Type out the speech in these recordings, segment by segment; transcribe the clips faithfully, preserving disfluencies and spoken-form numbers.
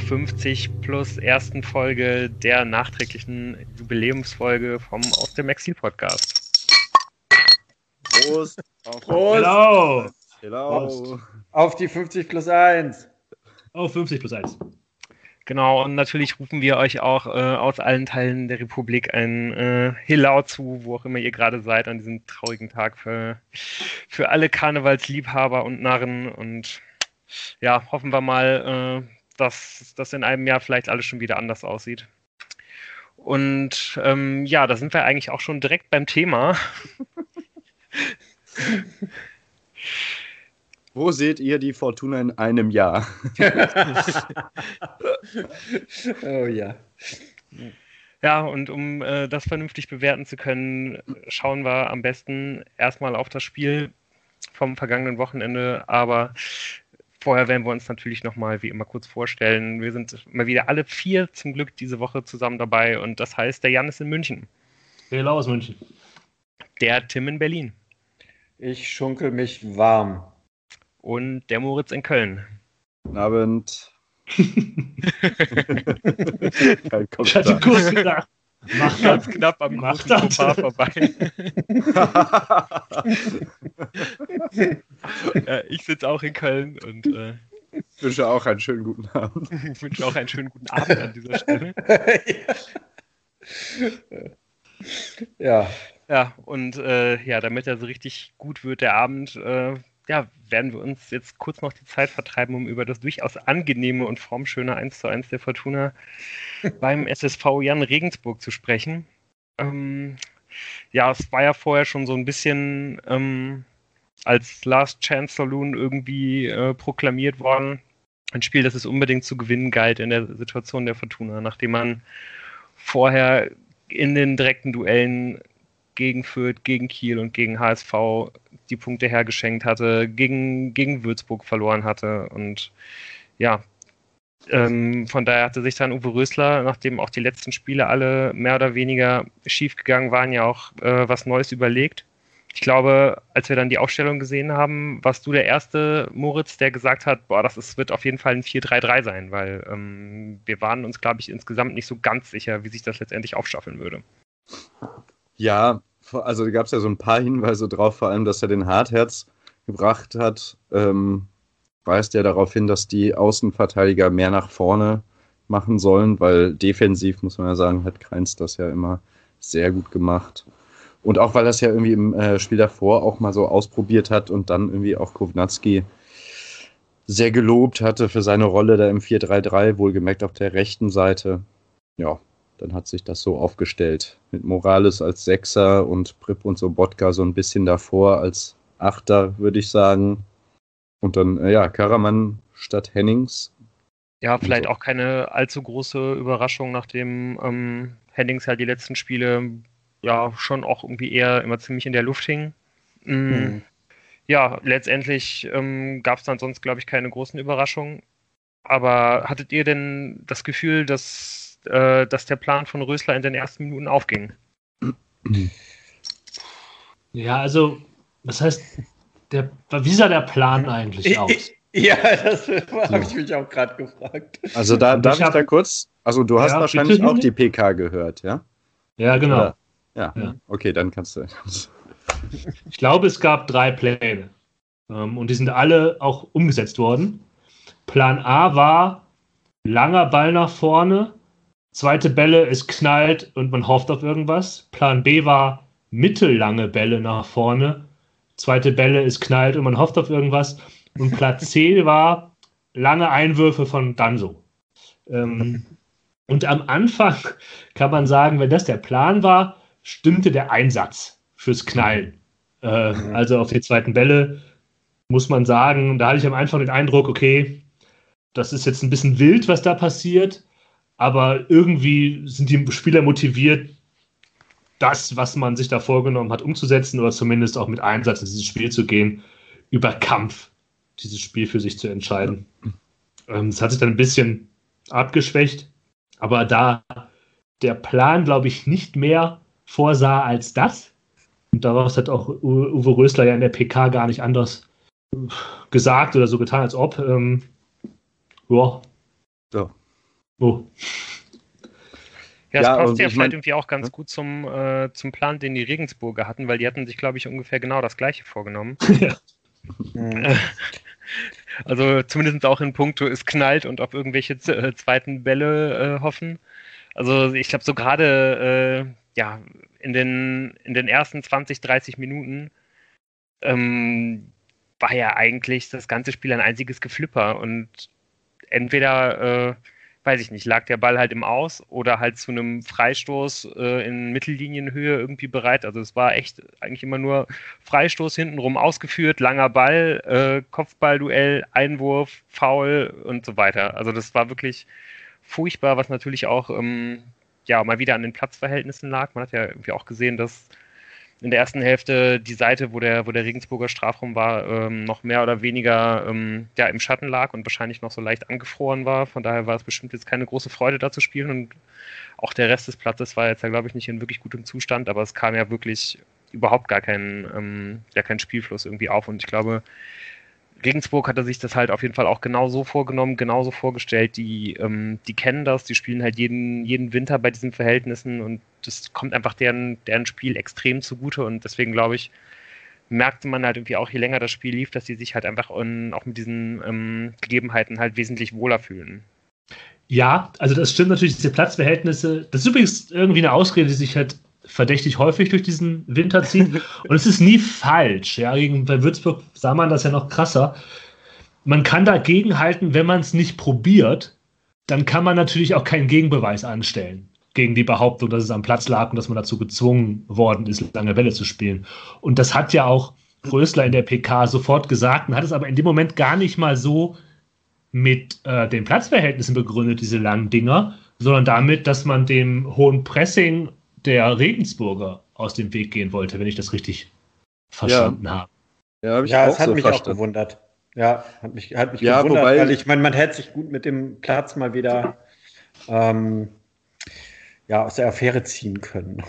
fünfzig plus ersten Folge der nachträglichen Jubiläumsfolge vom Aus dem Exil Podcast. Prost! Auf Prost! Hello! Hello! Prost. Auf die fünfzig plus eins! Auf fünfzig plus eins. Genau, und natürlich rufen wir euch auch äh, aus allen Teilen der Republik ein äh, Hillau zu, wo auch immer ihr gerade seid, an diesem traurigen Tag für, für alle Karnevalsliebhaber und Narren. Und ja, hoffen wir mal, äh, dass das in einem Jahr vielleicht alles schon wieder anders aussieht. Und ähm, ja, da sind wir eigentlich auch schon direkt beim Thema. Wo seht ihr die Fortuna in einem Jahr? Oh ja. Ja, und um äh, das vernünftig bewerten zu können, schauen wir am besten erstmal auf das Spiel vom vergangenen Wochenende. Aber vorher werden wir uns natürlich nochmal wie immer kurz vorstellen. Wir sind mal wieder alle vier zum Glück diese Woche zusammen dabei. Und das heißt, der Jan ist in München. Hello aus München. Der Tim in Berlin. Ich schunkel mich warm. Und der Moritz in Köln. Guten Abend. Ich hatte kurz gedacht. Macht ganz knapp am Macht großen Fauxpas vorbei. Ja, ich sitze auch in Köln und äh, ich wünsche auch einen schönen guten Abend. Ich wünsche auch einen schönen guten Abend an dieser Stelle. Ja. Ja, und äh, ja, damit er so richtig gut wird, der Abend, äh, ja, werden wir uns jetzt kurz noch die Zeit vertreiben, um über das durchaus angenehme und formschöne eins zu eins der Fortuna beim S S V Jan Regensburg zu sprechen. Ähm, ja, es war ja vorher schon so ein bisschen ähm, als Last Chance Saloon irgendwie äh, proklamiert worden. Ein Spiel, das es unbedingt zu gewinnen galt in der Situation der Fortuna, nachdem man vorher in den direkten Duellen gegen Fürth, gegen Kiel und gegen H S V die Punkte hergeschenkt hatte, gegen, gegen Würzburg verloren hatte. Und ja, ähm, von daher hatte sich dann Uwe Rösler, nachdem auch die letzten Spiele alle mehr oder weniger schief gegangen waren, ja auch äh, was Neues überlegt. Ich glaube, als wir dann die Aufstellung gesehen haben, warst du der erste, Moritz, der gesagt hat, boah, das ist, wird auf jeden Fall ein vier drei drei sein, weil ähm, wir waren uns, glaube ich, insgesamt nicht so ganz sicher, wie sich das letztendlich aufstaffeln würde. Ja, also da gab es ja so ein paar Hinweise drauf, vor allem, dass er den Hartherz gebracht hat, ähm, weist ja darauf hin, dass die Außenverteidiger mehr nach vorne machen sollen, weil defensiv, muss man ja sagen, hat Kreins das ja immer sehr gut gemacht. Und auch, weil er es ja irgendwie im äh, Spiel davor auch mal so ausprobiert hat und dann irgendwie auch Kovnatski sehr gelobt hatte für seine Rolle da im vier drei drei, wohlgemerkt auf der rechten Seite. Ja, dann hat sich das so aufgestellt. Mit Morales als Sechser und Prip und Sobotka so ein bisschen davor als Achter, würde ich sagen. Und dann, äh, ja, Karaman statt Hennings. Ja, vielleicht so. Auch keine allzu große Überraschung, nachdem ähm, Hennings halt die letzten Spiele ja schon auch irgendwie eher immer ziemlich in der Luft hing. Mhm. Mhm. Ja, letztendlich ähm, gab es dann sonst, glaube ich, keine großen Überraschungen. Aber hattet ihr denn das Gefühl, dass dass der Plan von Rösler in den ersten Minuten aufging? Ja, also, was heißt, der, wie sah der Plan eigentlich aus? Ja, das habe ich mich auch gerade gefragt. Also da darf ich, ich da kurz, also du hast ja, wahrscheinlich bitte? auch die P K gehört, ja? Ja, genau. Ja, ja. ja. Okay, dann kannst du. Ich glaube, es gab drei Pläne und die sind alle auch umgesetzt worden. Plan A war langer Ball nach vorne, zweite Bälle, es knallt und man hofft auf irgendwas. Plan B war mittellange Bälle nach vorne. Zweite Bälle, es knallt und man hofft auf irgendwas. Und Plan C war lange Einwürfe von Danso. Ähm, und am Anfang kann man sagen, wenn das der Plan war, stimmte der Einsatz fürs Knallen. Äh, also auf die zweiten Bälle muss man sagen, da hatte ich am Anfang den Eindruck, okay, das ist jetzt ein bisschen wild, was da passiert. Aber irgendwie sind die Spieler motiviert, das, was man sich da vorgenommen hat, umzusetzen oder zumindest auch mit Einsatz in dieses Spiel zu gehen, über Kampf dieses Spiel für sich zu entscheiden. Ähm, das hat sich dann ein bisschen abgeschwächt, aber da der Plan, glaube ich, nicht mehr vorsah als das, und daraus hat auch Uwe Rösler ja in der P K gar nicht anders gesagt oder so getan, als ob, ähm, ja. So. Oh. Ja, das Ja, passt und ja ich vielleicht mein- irgendwie auch ganz gut zum, äh, zum Plan, den die Regensburger hatten, weil die hatten sich, glaube ich, ungefähr genau das Gleiche vorgenommen. Ja. Mhm. Also zumindest auch in puncto, es knallt und auf irgendwelche z- äh, zweiten Bälle äh, hoffen. Also ich glaube, so gerade äh, ja, in den, in den ersten zwanzig, dreißig Minuten ähm, war ja eigentlich das ganze Spiel ein einziges Geflipper und entweder, äh, weiß ich nicht, lag der Ball halt im Aus oder halt zu einem Freistoß äh, in Mittellinienhöhe irgendwie bereit. Also es war echt eigentlich immer nur Freistoß hintenrum ausgeführt, langer Ball, äh, Kopfballduell, Einwurf, Foul und so weiter. Also das war wirklich furchtbar, was natürlich auch ähm, ja mal wieder an den Platzverhältnissen lag. Man hat ja irgendwie auch gesehen, dass in der ersten Hälfte die Seite, wo der, wo der Regensburger Strafraum war, ähm, noch mehr oder weniger ähm, ja, im Schatten lag und wahrscheinlich noch so leicht angefroren war. Von daher war es bestimmt jetzt keine große Freude, da zu spielen. Und auch der Rest des Platzes war jetzt ja, glaube ich, nicht in wirklich gutem Zustand, aber es kam ja wirklich überhaupt gar kein, ähm, ja, kein Spielfluss irgendwie auf. Und ich glaube, Regensburg hatte sich das halt auf jeden Fall auch genau so vorgenommen, genauso vorgestellt. Die, ähm, die kennen das, die spielen halt jeden, jeden Winter bei diesen Verhältnissen und das kommt einfach deren, deren Spiel extrem zugute und deswegen glaube ich, merkte man halt irgendwie auch, je länger das Spiel lief, dass die sich halt einfach in, auch mit diesen ähm, Gegebenheiten halt wesentlich wohler fühlen. Ja, also das stimmt natürlich, diese Platzverhältnisse. Das ist übrigens irgendwie eine Ausrede, die sich halt verdächtig häufig durch diesen Winter zieht. Und es ist nie falsch. Ja, gegen, bei Würzburg sah man das ja noch krasser. Man kann dagegenhalten, wenn man es nicht probiert, dann kann man natürlich auch keinen Gegenbeweis anstellen gegen die Behauptung, dass es am Platz lag und dass man dazu gezwungen worden ist, lange Bälle zu spielen. Und das hat ja auch Rösler in der P K sofort gesagt und hat es aber in dem Moment gar nicht mal so mit äh, den Platzverhältnissen begründet, diese langen Dinger, sondern damit, dass man dem hohen Pressing der Regensburger aus dem Weg gehen wollte, wenn ich das richtig verstanden Ja. habe. Ja, habe ich Ja, auch es hat so mich auch verstanden. gewundert. Ja, hat mich, hat mich Ja, gewundert, wobei- weil ich meine, man hätte sich gut mit dem Platz mal wieder ähm, ja, aus der Affäre ziehen können.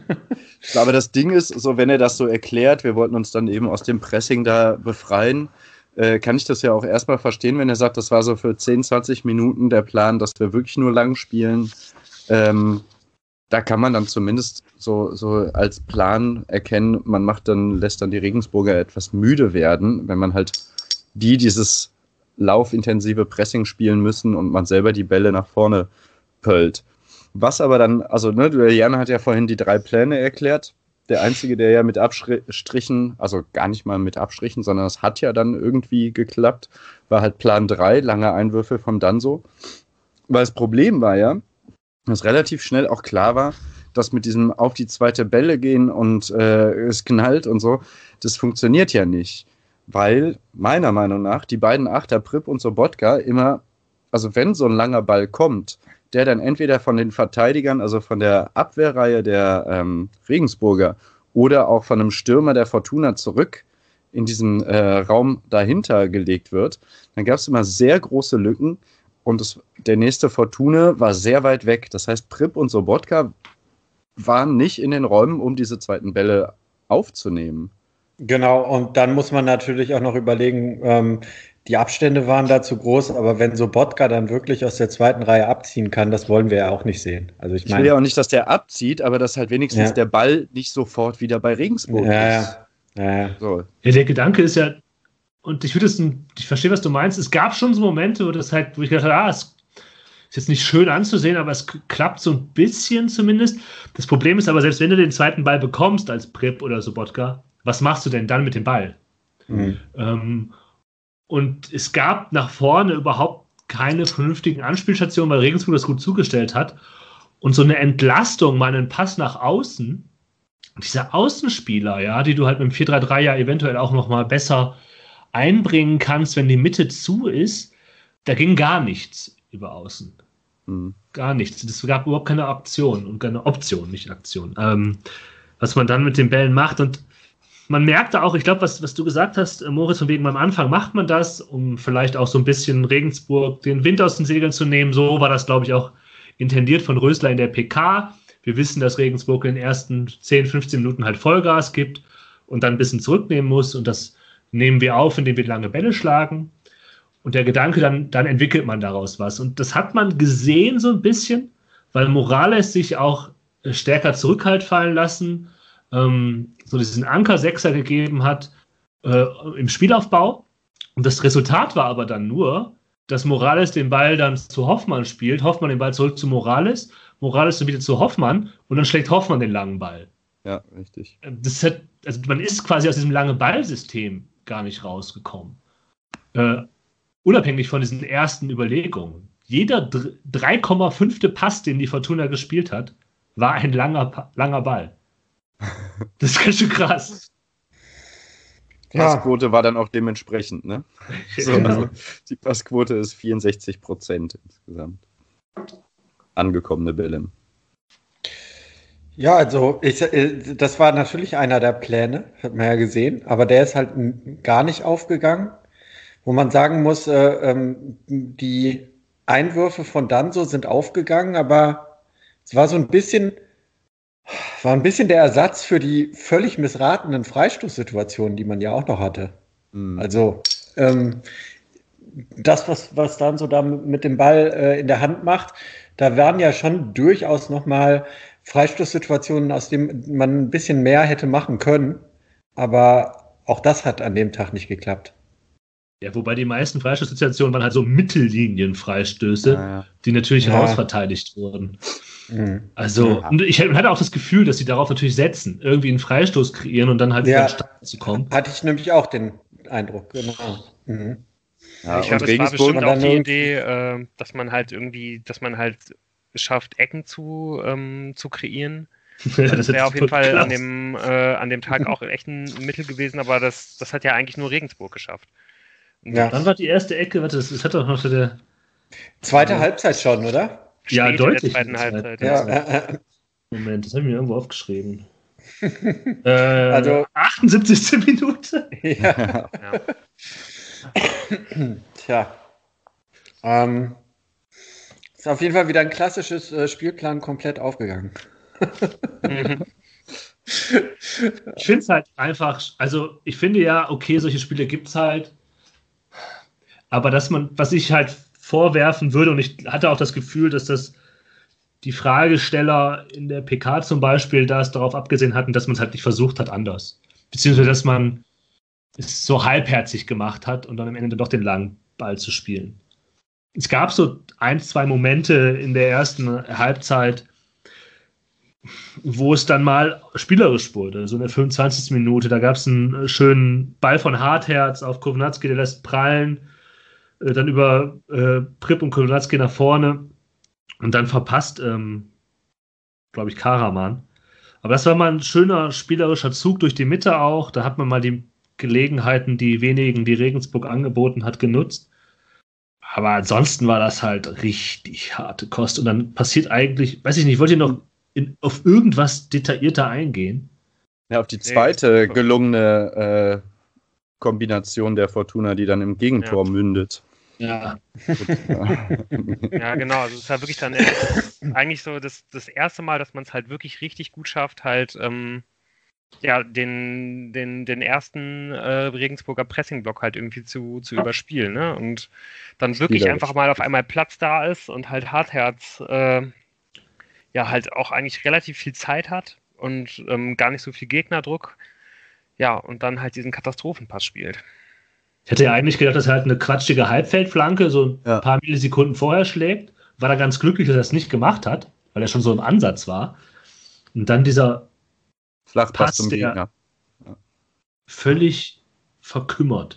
Aber das Ding ist, so wenn er das so erklärt, wir wollten uns dann eben aus dem Pressing da befreien, äh, kann ich das ja auch erstmal verstehen, wenn er sagt, das war so für zehn, zwanzig Minuten der Plan, dass wir wirklich nur lang spielen. Ähm, da kann man dann zumindest so, so als Plan erkennen, man macht dann, lässt dann die Regensburger etwas müde werden, wenn man halt die dieses laufintensive Pressing spielen müssen und man selber die Bälle nach vorne pöllt. Was aber dann, also ne, der Jan hat ja vorhin die drei Pläne erklärt. Der einzige, der ja mit Abstrichen, also gar nicht mal mit Abstrichen, sondern es hat ja dann irgendwie geklappt, war halt Plan drei, lange Einwürfe von Danso. Weil das Problem war ja, dass relativ schnell auch klar war, dass mit diesem auf die zweite Bälle gehen und äh, es knallt und so, das funktioniert ja nicht. Weil, meiner Meinung nach, die beiden Achter, Pripp und Sobotka, immer, also wenn so ein langer Ball kommt, der dann entweder von den Verteidigern, also von der Abwehrreihe der ähm, Regensburger oder auch von einem Stürmer der Fortuna zurück in diesen äh, Raum dahinter gelegt wird, dann gab es immer sehr große Lücken und es, der nächste Fortuna war sehr weit weg. Das heißt, Pripp und Sobotka waren nicht in den Räumen, um diese zweiten Bälle aufzunehmen. Genau, und dann muss man natürlich auch noch überlegen, ähm, die Abstände waren da zu groß, aber wenn Sobotka dann wirklich aus der zweiten Reihe abziehen kann, das wollen wir ja auch nicht sehen. Also ich Ich will meine, ja auch nicht, dass der abzieht, aber dass halt wenigstens Ja. der Ball nicht sofort wieder bei Regensburg ja, ist. ja, ja. So. Ja, der Gedanke ist ja, und ich würde es, ich verstehe, was du meinst. Es gab schon so Momente, wo das halt, wo ich gedacht habe, ah, es ist jetzt nicht schön anzusehen, aber es k- klappt so ein bisschen zumindest. Das Problem ist aber, selbst wenn du den zweiten Ball bekommst als Pripp oder Sobotka, was machst du denn dann mit dem Ball? Mhm. Ähm, und es gab nach vorne überhaupt keine vernünftigen Anspielstationen, weil Regensburg das gut zugestellt hat. Und so eine Entlastung, mal einen Pass nach außen, diese Außenspieler, ja, die du halt mit dem vier drei drei ja eventuell auch noch mal besser einbringen kannst, wenn die Mitte zu ist, da ging gar nichts über außen. Hm. Gar nichts. Es gab überhaupt keine Option und keine Option, nicht Aktion. Ähm, was man dann mit den Bällen macht und man merkte auch, ich glaube, was, was du gesagt hast, äh, Moritz, von wegen am Anfang macht man das, um vielleicht auch so ein bisschen Regensburg den Wind aus den Segeln zu nehmen. So war das, glaube ich, auch intendiert von Rösler in der P K. Wir wissen, dass Regensburg in den ersten zehn, fünfzehn Minuten halt Vollgas gibt und dann ein bisschen zurücknehmen muss und das nehmen wir auf, indem wir lange Bälle schlagen. Und der Gedanke, dann, dann entwickelt man daraus was. Und das hat man gesehen so ein bisschen, weil Morales sich auch stärker zurück fallen lassen, ähm, so diesen Anker-Sechser gegeben hat äh, im Spielaufbau. Und das Resultat war aber dann nur, dass Morales den Ball dann zu Hoffmann spielt, Hoffmann den Ball zurück zu Morales, Morales dann wieder zu Hoffmann und dann schlägt Hoffmann den langen Ball. Ja, richtig. Das hat, also man ist quasi aus diesem langen Ballsystem gar nicht rausgekommen. Äh, unabhängig von diesen ersten Überlegungen. Jeder drei Komma fünf Pass, den die Fortuna gespielt hat, war ein langer, langer Ball. Das ist ganz schön krass. Die Passquote war dann auch dementsprechend, ne? So, Genau. also die Passquote ist vierundsechzig Prozent insgesamt. Angekommene Bälle. Ja, also ich, äh, das war natürlich einer der Pläne, hat man ja gesehen, aber der ist halt n- gar nicht aufgegangen, wo man sagen muss, äh, ähm, die Einwürfe von Danso sind aufgegangen, aber es war so ein bisschen, war ein bisschen der Ersatz für die völlig missratenen Freistoßsituationen, die man ja auch noch hatte. Mhm. Also ähm, das, was, was Danso da mit dem Ball äh, in der Hand macht, da waren ja schon durchaus nochmal Freistoßsituationen, aus denen man ein bisschen mehr hätte machen können. Aber auch das hat an dem Tag nicht geklappt. Ja, wobei die meisten Freistoßsituationen waren halt so Mittellinien-Freistöße, Ja, ja. die natürlich Ja. rausverteidigt wurden. Mhm. Also, Ja. und ich hatte auch das Gefühl, dass sie darauf natürlich setzen, irgendwie einen Freistoß kreieren und dann halt Ja. wieder in den Start zu kommen. Hatte ich nämlich auch den Eindruck, genau. Mhm. Ja, ich und glaube, es war Regensburg, bestimmt und auch dann die irgendwie- Idee, äh, dass man halt irgendwie, dass man halt es schafft, Ecken zu, ähm, zu kreieren. Das wäre auf jeden Fall an dem, äh, an dem Tag auch echt ein Mittel gewesen, aber das, das hat ja eigentlich nur Regensburg geschafft. Und Ja. Wann war die erste Ecke? Warte, das, das hat doch noch der. Zweite Ja. Halbzeit schon, oder? Ja, spät deutlich in der zweiten in der Halbzeit. Zeit. Ja, Ja. äh, äh, Moment, das habe ich mir irgendwo aufgeschrieben. äh, Also- achtundsiebzigste Minute. ja. Ja. Tja. Ähm, ist auf jeden Fall wieder ein klassisches äh, Spielplan komplett aufgegangen. Mhm. Ich finde es halt einfach, also ich finde ja, okay, solche Spiele gibt es halt, aber dass man, was ich halt vorwerfen würde, und ich hatte auch das Gefühl, dass das die Fragesteller in der P K zum Beispiel das darauf abgesehen hatten, dass man es halt nicht versucht hat anders. Beziehungsweise, dass man es so halbherzig gemacht hat und dann am Ende doch den langen Ball zu spielen. Es gab so ein, zwei Momente in der ersten Halbzeit, wo es dann mal spielerisch wurde. So in der fünfundzwanzigsten Minute, da gab es einen schönen Ball von Hartherz auf Kownacki, der lässt prallen, äh, dann über äh, Pripp und Kownacki nach vorne und dann verpasst, ähm, glaube ich, Karaman. Aber das war mal ein schöner spielerischer Zug durch die Mitte auch. Da hat man mal die Gelegenheiten, die wenigen, die Regensburg angeboten hat, genutzt. Aber ansonsten war das halt richtig harte Kost. Und dann passiert eigentlich, weiß ich nicht, wollt ihr noch in, auf irgendwas detaillierter eingehen? Ja, auf die zweite gelungene äh, Kombination der Fortuna, die dann im Gegentor Ja. mündet. Ja. Ja, genau. Also es ist halt wirklich dann erst, eigentlich so das, das erste Mal, dass man es halt wirklich richtig gut schafft, halt ähm, ja, den, den, den ersten äh, Regensburger Pressingblock halt irgendwie zu, zu überspielen, ne? Und dann wirklich Spielerisch. einfach mal auf einmal Platz da ist und halt Hartherz äh, ja halt auch eigentlich relativ viel Zeit hat und ähm, gar nicht so viel Gegnerdruck. Ja, und dann halt diesen Katastrophenpass spielt. Ich hätte ja eigentlich gedacht, dass er halt eine quatschige Halbfeldflanke so ein Ja. paar Millisekunden vorher schlägt. War da ganz glücklich, dass er es nicht gemacht hat, weil er schon so im Ansatz war. Und dann dieser Flachpass Pass, zum der- Gegner. völlig verkümmert.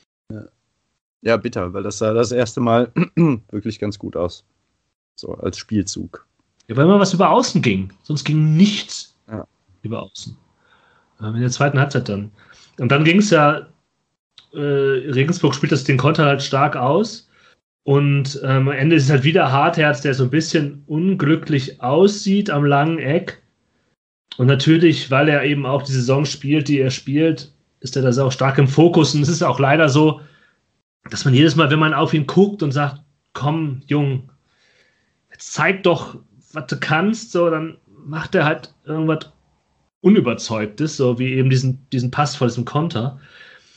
Ja, bitter, weil das sah das erste Mal wirklich ganz gut aus. So als Spielzug. Ja, weil immer was über Außen ging. Sonst ging nichts Ja. über Außen. Ähm, In der zweiten Halbzeit dann. Und dann ging es ja, äh, Regensburg spielt das den Konter halt stark aus. Und ähm, am Ende ist es halt wieder Hartherz, der so ein bisschen unglücklich aussieht am langen Eck. Und natürlich, weil er eben auch die Saison spielt, die er spielt, ist er da auch stark im Fokus. Und es ist auch leider so, dass man jedes Mal, wenn man auf ihn guckt und sagt, komm, Jung, jetzt zeig doch, was du kannst, so, dann macht er halt irgendwas Unüberzeugtes, so wie eben diesen, diesen Pass vor diesem Konter.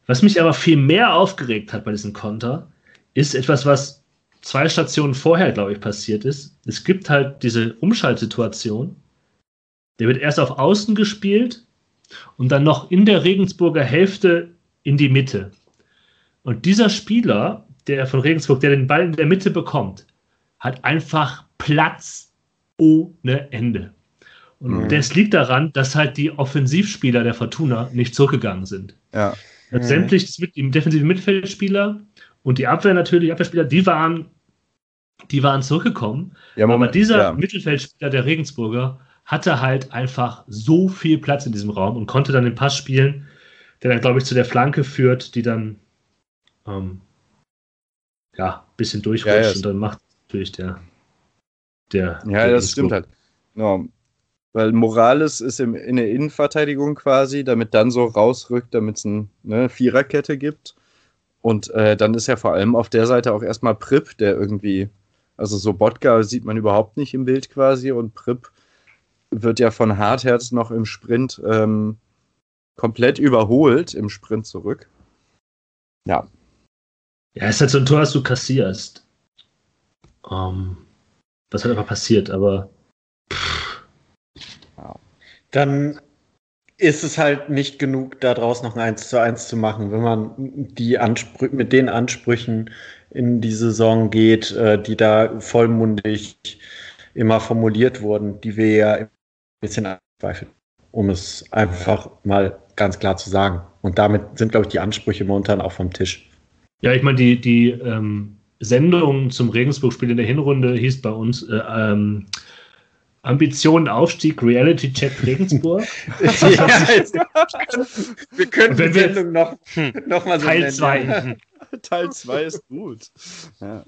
Was mich aber viel mehr aufgeregt hat bei diesem Konter, ist etwas, was zwei Stationen vorher, glaube ich, passiert ist. Es gibt halt diese Umschaltsituation. Der wird erst auf Außen gespielt und dann noch in der Regensburger Hälfte in die Mitte. Und dieser Spieler, der von Regensburg, der den Ball in der Mitte bekommt, hat einfach Platz ohne Ende. Und mhm. das liegt daran, dass halt die Offensivspieler der Fortuna nicht zurückgegangen sind. Ja. Mhm. Sämtlich die defensiven Mittelfeldspieler und die Abwehr natürlich, die Abwehrspieler, die waren, die waren zurückgekommen. Ja, Moment, aber dieser ja. Mittelfeldspieler der Regensburger hatte halt einfach so viel Platz in diesem Raum und konnte dann den Pass spielen, der dann, glaube ich, zu der Flanke führt, die dann ähm, ja, ein bisschen durchrutscht ja, ja. und dann macht natürlich der der Ja, der das stimmt halt. Genau. Weil Morales ist im, in der Innenverteidigung quasi, damit dann so rausrückt, damit es eine ne, Viererkette gibt. Und äh, dann ist ja vor allem auf der Seite auch erstmal Pripp, der irgendwie, also so Botka sieht man überhaupt nicht im Bild quasi und Pripp wird ja von Hartherz noch im Sprint ähm, komplett überholt, im Sprint zurück. Ja. Ja, es ist halt so ein Tor, das du kassierst. Um, was halt einfach passiert, aber dann ist es halt nicht genug, da draus noch ein eins zu eins zu machen, wenn man die Ansprü- mit den Ansprüchen in die Saison geht, äh, die da vollmundig immer formuliert wurden, die wir ja ein bisschen anzweifeln, um es einfach mal ganz klar zu sagen. Und damit sind, glaube ich, die Ansprüche momentan auch vom Tisch. Ja, ich meine, die, die ähm, Sendung zum Regensburg-Spiel in der Hinrunde hieß bei uns äh, ähm, Ambitionen Aufstieg, Reality Check Regensburg. Ja, wir können die Sendung noch, noch mal so Teil zwei. Teil zwei ist gut. Ja.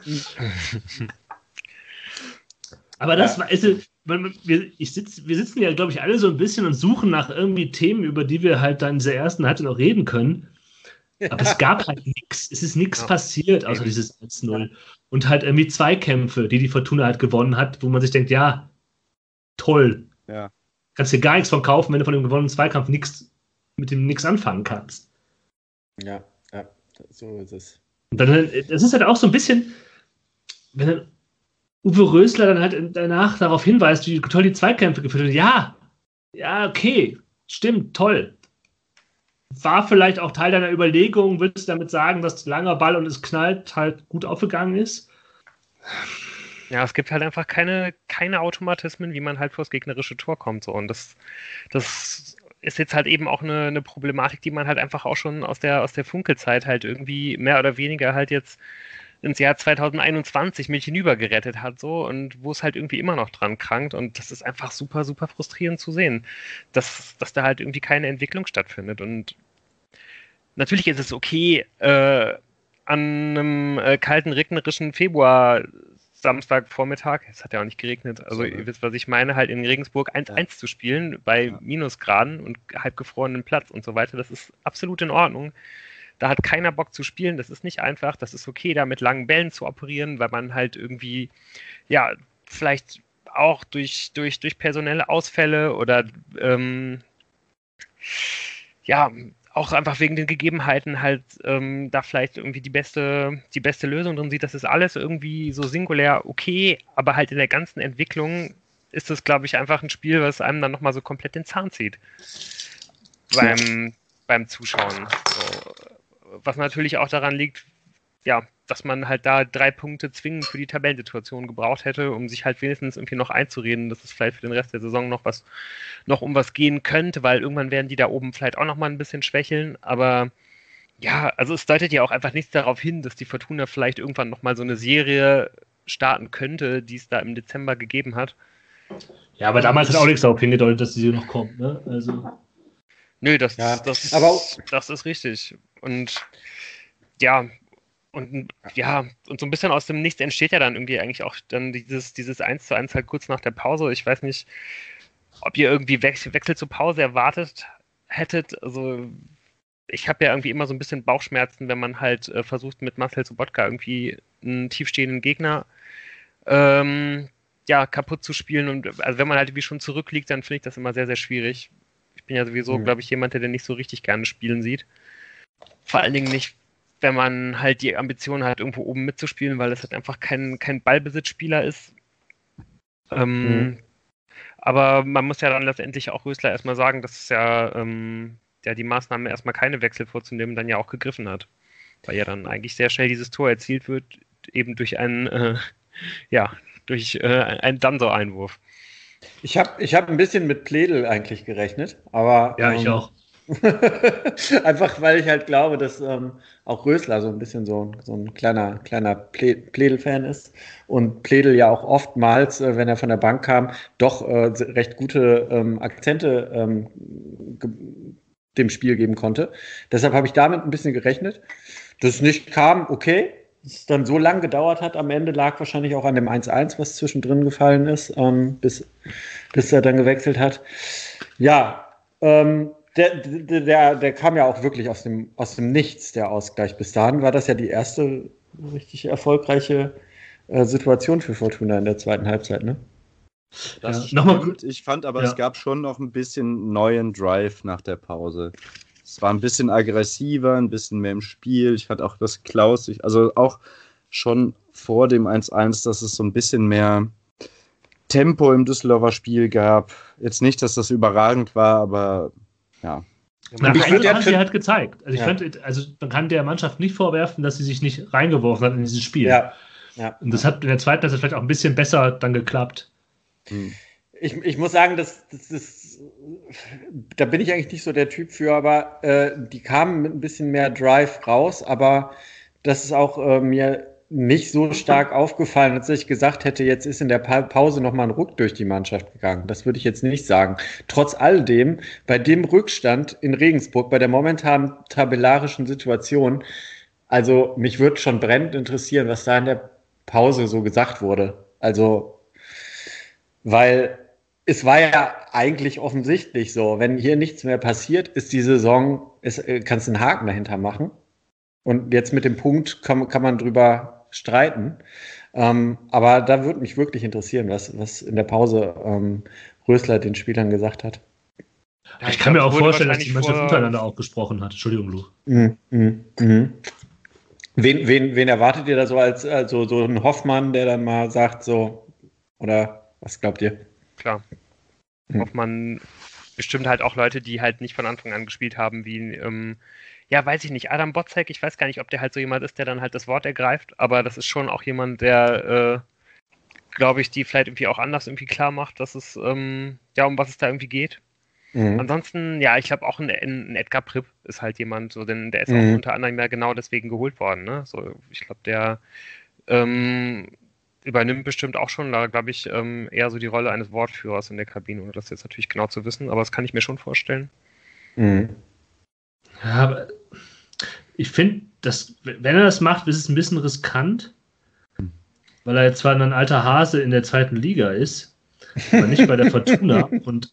Aber das ja. war, also, wir, ich sitz, wir sitzen ja, glaube ich, alle so ein bisschen und suchen nach irgendwie Themen, über die wir halt dann in der ersten Halbzeit noch reden können. Aber es gab halt nichts. Es ist nichts ja. passiert, außer dieses eins null. Und halt irgendwie Zweikämpfe, die die Fortuna halt gewonnen hat, wo man sich denkt, ja, toll. Ja. Kannst dir gar nichts von kaufen, wenn du von dem gewonnenen Zweikampf nix, mit dem nichts anfangen kannst. Ja, ja, so ist es. Und dann, es ist halt auch so ein bisschen, wenn dann Uwe Rösler dann halt danach darauf hinweist, wie toll die Zweikämpfe geführt haben. Ja, ja, okay, stimmt, toll. War vielleicht auch Teil deiner Überlegung, würdest du damit sagen, dass langer Ball und es knallt halt gut aufgegangen ist? Ja, es gibt halt einfach keine, keine Automatismen, wie man halt vors gegnerische Tor kommt. So. Und das, das ist jetzt halt eben auch eine, eine Problematik, die man halt einfach auch schon aus der, aus der Funkelzeit halt irgendwie mehr oder weniger halt jetzt ins Jahr zwanzig einundzwanzig mit hinübergerettet hat, so, und wo es halt irgendwie immer noch dran krankt. Und das ist einfach super, super frustrierend zu sehen, dass, dass da halt irgendwie keine Entwicklung stattfindet. Und natürlich ist es okay, äh, an einem äh, kalten, regnerischen Februar Samstagvormittag, es hat ja auch nicht geregnet, also so, ne? Ihr wisst, was ich meine, halt in Regensburg eins eins ja. zu spielen bei ja. Minusgraden und halb gefrorenen Platz und so weiter, das ist absolut in Ordnung. Da hat keiner Bock zu spielen, das ist nicht einfach, das ist okay, da mit langen Bällen zu operieren, weil man halt irgendwie, ja, vielleicht auch durch, durch, durch personelle Ausfälle oder ähm, ja, auch einfach wegen den Gegebenheiten halt ähm, da vielleicht irgendwie die beste, die beste Lösung drin sieht. Das ist alles irgendwie so singulär okay, aber halt in der ganzen Entwicklung ist das, glaube ich, einfach ein Spiel, was einem dann nochmal so komplett den Zahn zieht beim, beim Zuschauen. So, was natürlich auch daran liegt, ja, dass man halt da drei Punkte zwingend für die Tabellensituation gebraucht hätte, um sich halt wenigstens irgendwie noch einzureden, dass es vielleicht für den Rest der Saison noch was, noch um was gehen könnte, weil irgendwann werden die da oben vielleicht auch noch mal ein bisschen schwächeln, aber ja, also es deutet ja auch einfach nichts darauf hin, dass die Fortuna vielleicht irgendwann noch mal so eine Serie starten könnte, die es da im Dezember gegeben hat. Ja, aber damals hat auch nichts darauf hingedeutet, dass die noch kommt, ne? Also. Nö, das, ja, das, aber auch, das ist richtig. Und ja, und ja, und so ein bisschen aus dem Nichts entsteht ja dann irgendwie eigentlich auch dann dieses, dieses eins zu eins halt kurz nach der Pause. Ich weiß nicht, ob ihr irgendwie Wechsel, Wechsel zur Pause erwartet hättet. Also ich habe ja irgendwie immer so ein bisschen Bauchschmerzen, wenn man halt äh, versucht, mit Marcel Sobotka irgendwie einen tiefstehenden Gegner ähm, ja, kaputt zu spielen. Und also wenn man halt wie schon zurückliegt, dann finde ich das immer sehr, sehr schwierig. Ich bin ja sowieso, mhm. glaube ich, jemand, der nicht so richtig gerne spielen sieht. Vor allen Dingen nicht, wenn man halt die Ambition hat, irgendwo oben mitzuspielen, weil das halt einfach kein, kein Ballbesitzspieler ist. Ähm, mhm. Aber man muss ja dann letztendlich auch Rösler erstmal sagen, dass es ja, ähm, ja die Maßnahme, erstmal keine Wechsel vorzunehmen, dann ja auch gegriffen hat. Weil ja dann eigentlich sehr schnell dieses Tor erzielt wird, eben durch einen, äh, ja, durch äh, einen Danso-Einwurf. Ich habe ich hab ein bisschen mit Pledel eigentlich gerechnet, aber. Ja, ähm, ich auch. Einfach weil ich halt glaube, dass ähm, auch Rösler so ein bisschen so, so ein kleiner, kleiner Pledel-Fan ist und Pledel ja auch oftmals, äh, wenn er von der Bank kam, doch äh, recht gute ähm, Akzente ähm, dem Spiel geben konnte. Deshalb habe ich damit ein bisschen gerechnet. Dass es nicht kam, okay. Dass es dann so lang gedauert hat am Ende, lag wahrscheinlich auch an dem eins eins, was zwischendrin gefallen ist, ähm, bis, bis er dann gewechselt hat. Ja, ähm, Der, der, der, der kam ja auch wirklich aus dem, aus dem Nichts, der Ausgleich. Bis dahin war das ja die erste richtig erfolgreiche äh, Situation für Fortuna in der zweiten Halbzeit, ne? Das ja, nochmal gut. Ich fand aber, ja. es gab schon noch ein bisschen neuen Drive nach der Pause. Es war ein bisschen aggressiver, ein bisschen mehr im Spiel. Ich fand auch, dass Klaus sich, also auch schon vor dem eins eins, dass es so ein bisschen mehr Tempo im Düsseldorfer Spiel gab. Jetzt nicht, dass das überragend war, aber ja. Na, ich finde, hat sie halt gezeigt. Also ich ja. fand, also man kann der Mannschaft nicht vorwerfen, dass sie sich nicht reingeworfen hat in dieses Spiel. Ja. Ja. Und das hat in der zweiten Halbzeit vielleicht auch ein bisschen besser dann geklappt. Hm. Ich, ich muss sagen, das, das, das, da bin ich eigentlich nicht so der Typ für, aber äh, die kamen mit ein bisschen mehr Drive raus, aber das ist auch äh, mir nicht so stark aufgefallen, als ich gesagt hätte, jetzt ist in der pa- Pause nochmal ein Ruck durch die Mannschaft gegangen. Das würde ich jetzt nicht sagen. Trotz alledem, bei dem Rückstand in Regensburg, bei der momentanen tabellarischen Situation, also mich würde schon brennend interessieren, was da in der Pause so gesagt wurde. Also, weil es war ja eigentlich offensichtlich so, wenn hier nichts mehr passiert, ist die Saison, ist, kannst du einen Haken dahinter machen. Und jetzt mit dem Punkt kann, kann man drüber streiten. Ähm, aber da würde mich wirklich interessieren, was, was in der Pause ähm, Rösler den Spielern gesagt hat. Ja, ich kann mir auch vorstellen, dass die Mannschaft untereinander auch gesprochen hat. Entschuldigung, Lu. Mm, mm, mm. Wen, wen, wen erwartet ihr da so als also so ein Hoffmann, der dann mal sagt so, oder was glaubt ihr? Klar. Hm. Hoffmann bestimmt halt auch Leute, die halt nicht von Anfang an gespielt haben, wie ähm, ja, weiß ich nicht, Adam Botzek, ich weiß gar nicht, ob der halt so jemand ist, der dann halt das Wort ergreift, aber das ist schon auch jemand, der, äh, glaube ich, die vielleicht irgendwie auch anders irgendwie klar macht, dass es, ähm, ja, um was es da irgendwie geht. Mhm. Ansonsten, ja, ich glaube auch ein, ein Edgar Pripp ist halt jemand, so, denn der ist mhm. auch unter anderem ja genau deswegen geholt worden, ne? So, ich glaube, der ähm, übernimmt bestimmt auch schon, da glaube ich, ähm, eher so die Rolle eines Wortführers in der Kabine, ohne das jetzt natürlich genau zu wissen, aber das kann ich mir schon vorstellen. Mhm. Ja, aber ich finde, dass, wenn er das macht, ist es ein bisschen riskant, weil er jetzt zwar ein alter Hase in der zweiten Liga ist, aber nicht bei der Fortuna. Und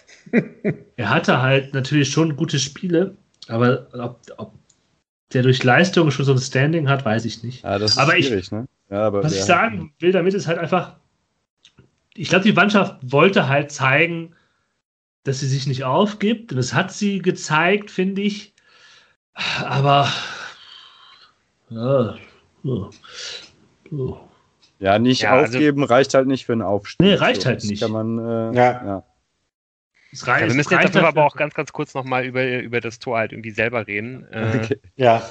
er hatte halt natürlich schon gute Spiele, aber ob, ob der durch Leistung schon so ein Standing hat, weiß ich nicht. Ja, das ist aber schwierig, ich, ne? Ja, aber was ich sagen will damit ist halt einfach, ich glaube, die Mannschaft wollte halt zeigen, dass sie sich nicht aufgibt. Und das hat sie gezeigt, finde ich. Aber ja, ja, ja. ja nicht ja, aufgeben also, reicht halt nicht für einen Aufstieg. Nee, reicht so, halt nicht. Kann man, äh, ja. ja. Es reicht, ja, wir müssen jetzt darüber aber auch ganz, ganz kurz nochmal über, über das Tor halt irgendwie selber reden. Okay. Äh, ja.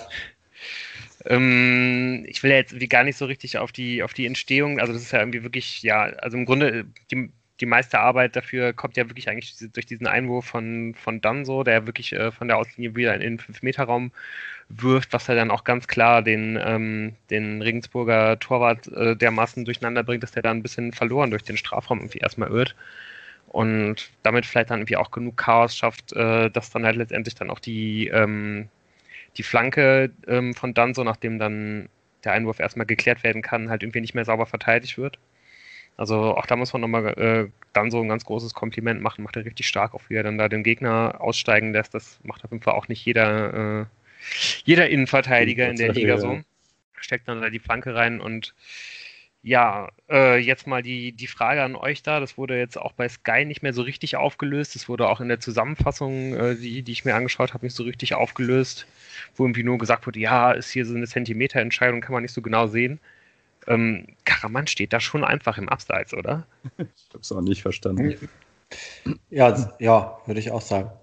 Ähm, ich will ja jetzt irgendwie gar nicht so richtig auf die, auf die Entstehung, also das ist ja irgendwie wirklich, ja, also im Grunde die Die meiste Arbeit dafür kommt ja wirklich eigentlich durch diesen Einwurf von, von Danso, der wirklich äh, von der Auslinie wieder in den fünf Meter Raum wirft, was er dann auch ganz klar den, ähm, den Regensburger Torwart äh, dermaßen durcheinander bringt, dass der da ein bisschen verloren durch den Strafraum irgendwie erstmal irrt. Und damit vielleicht dann irgendwie auch genug Chaos schafft, äh, dass dann halt letztendlich dann auch die, ähm, die Flanke ähm, von Danso, nachdem dann der Einwurf erstmal geklärt werden kann, halt irgendwie nicht mehr sauber verteidigt wird. Also auch da muss man nochmal äh, dann so ein ganz großes Kompliment machen, macht er richtig stark, auch wie er dann da den Gegner aussteigen lässt. Das macht auf jeden Fall auch nicht jeder, äh, jeder Innenverteidiger in der Liga so. Steckt dann da die Flanke rein und Ja, äh, jetzt mal die, die Frage an euch da. Das wurde jetzt auch bei Sky nicht mehr so richtig aufgelöst. Das wurde auch in der Zusammenfassung, äh, die, die ich mir angeschaut habe, nicht so richtig aufgelöst. Wo irgendwie nur gesagt wurde, ja, ist hier so eine Zentimeterentscheidung, kann man nicht so genau sehen. Ähm, Karaman steht da schon einfach im Abseits, oder? Ich habe es auch nicht verstanden. Ja, ja, würde ich auch sagen.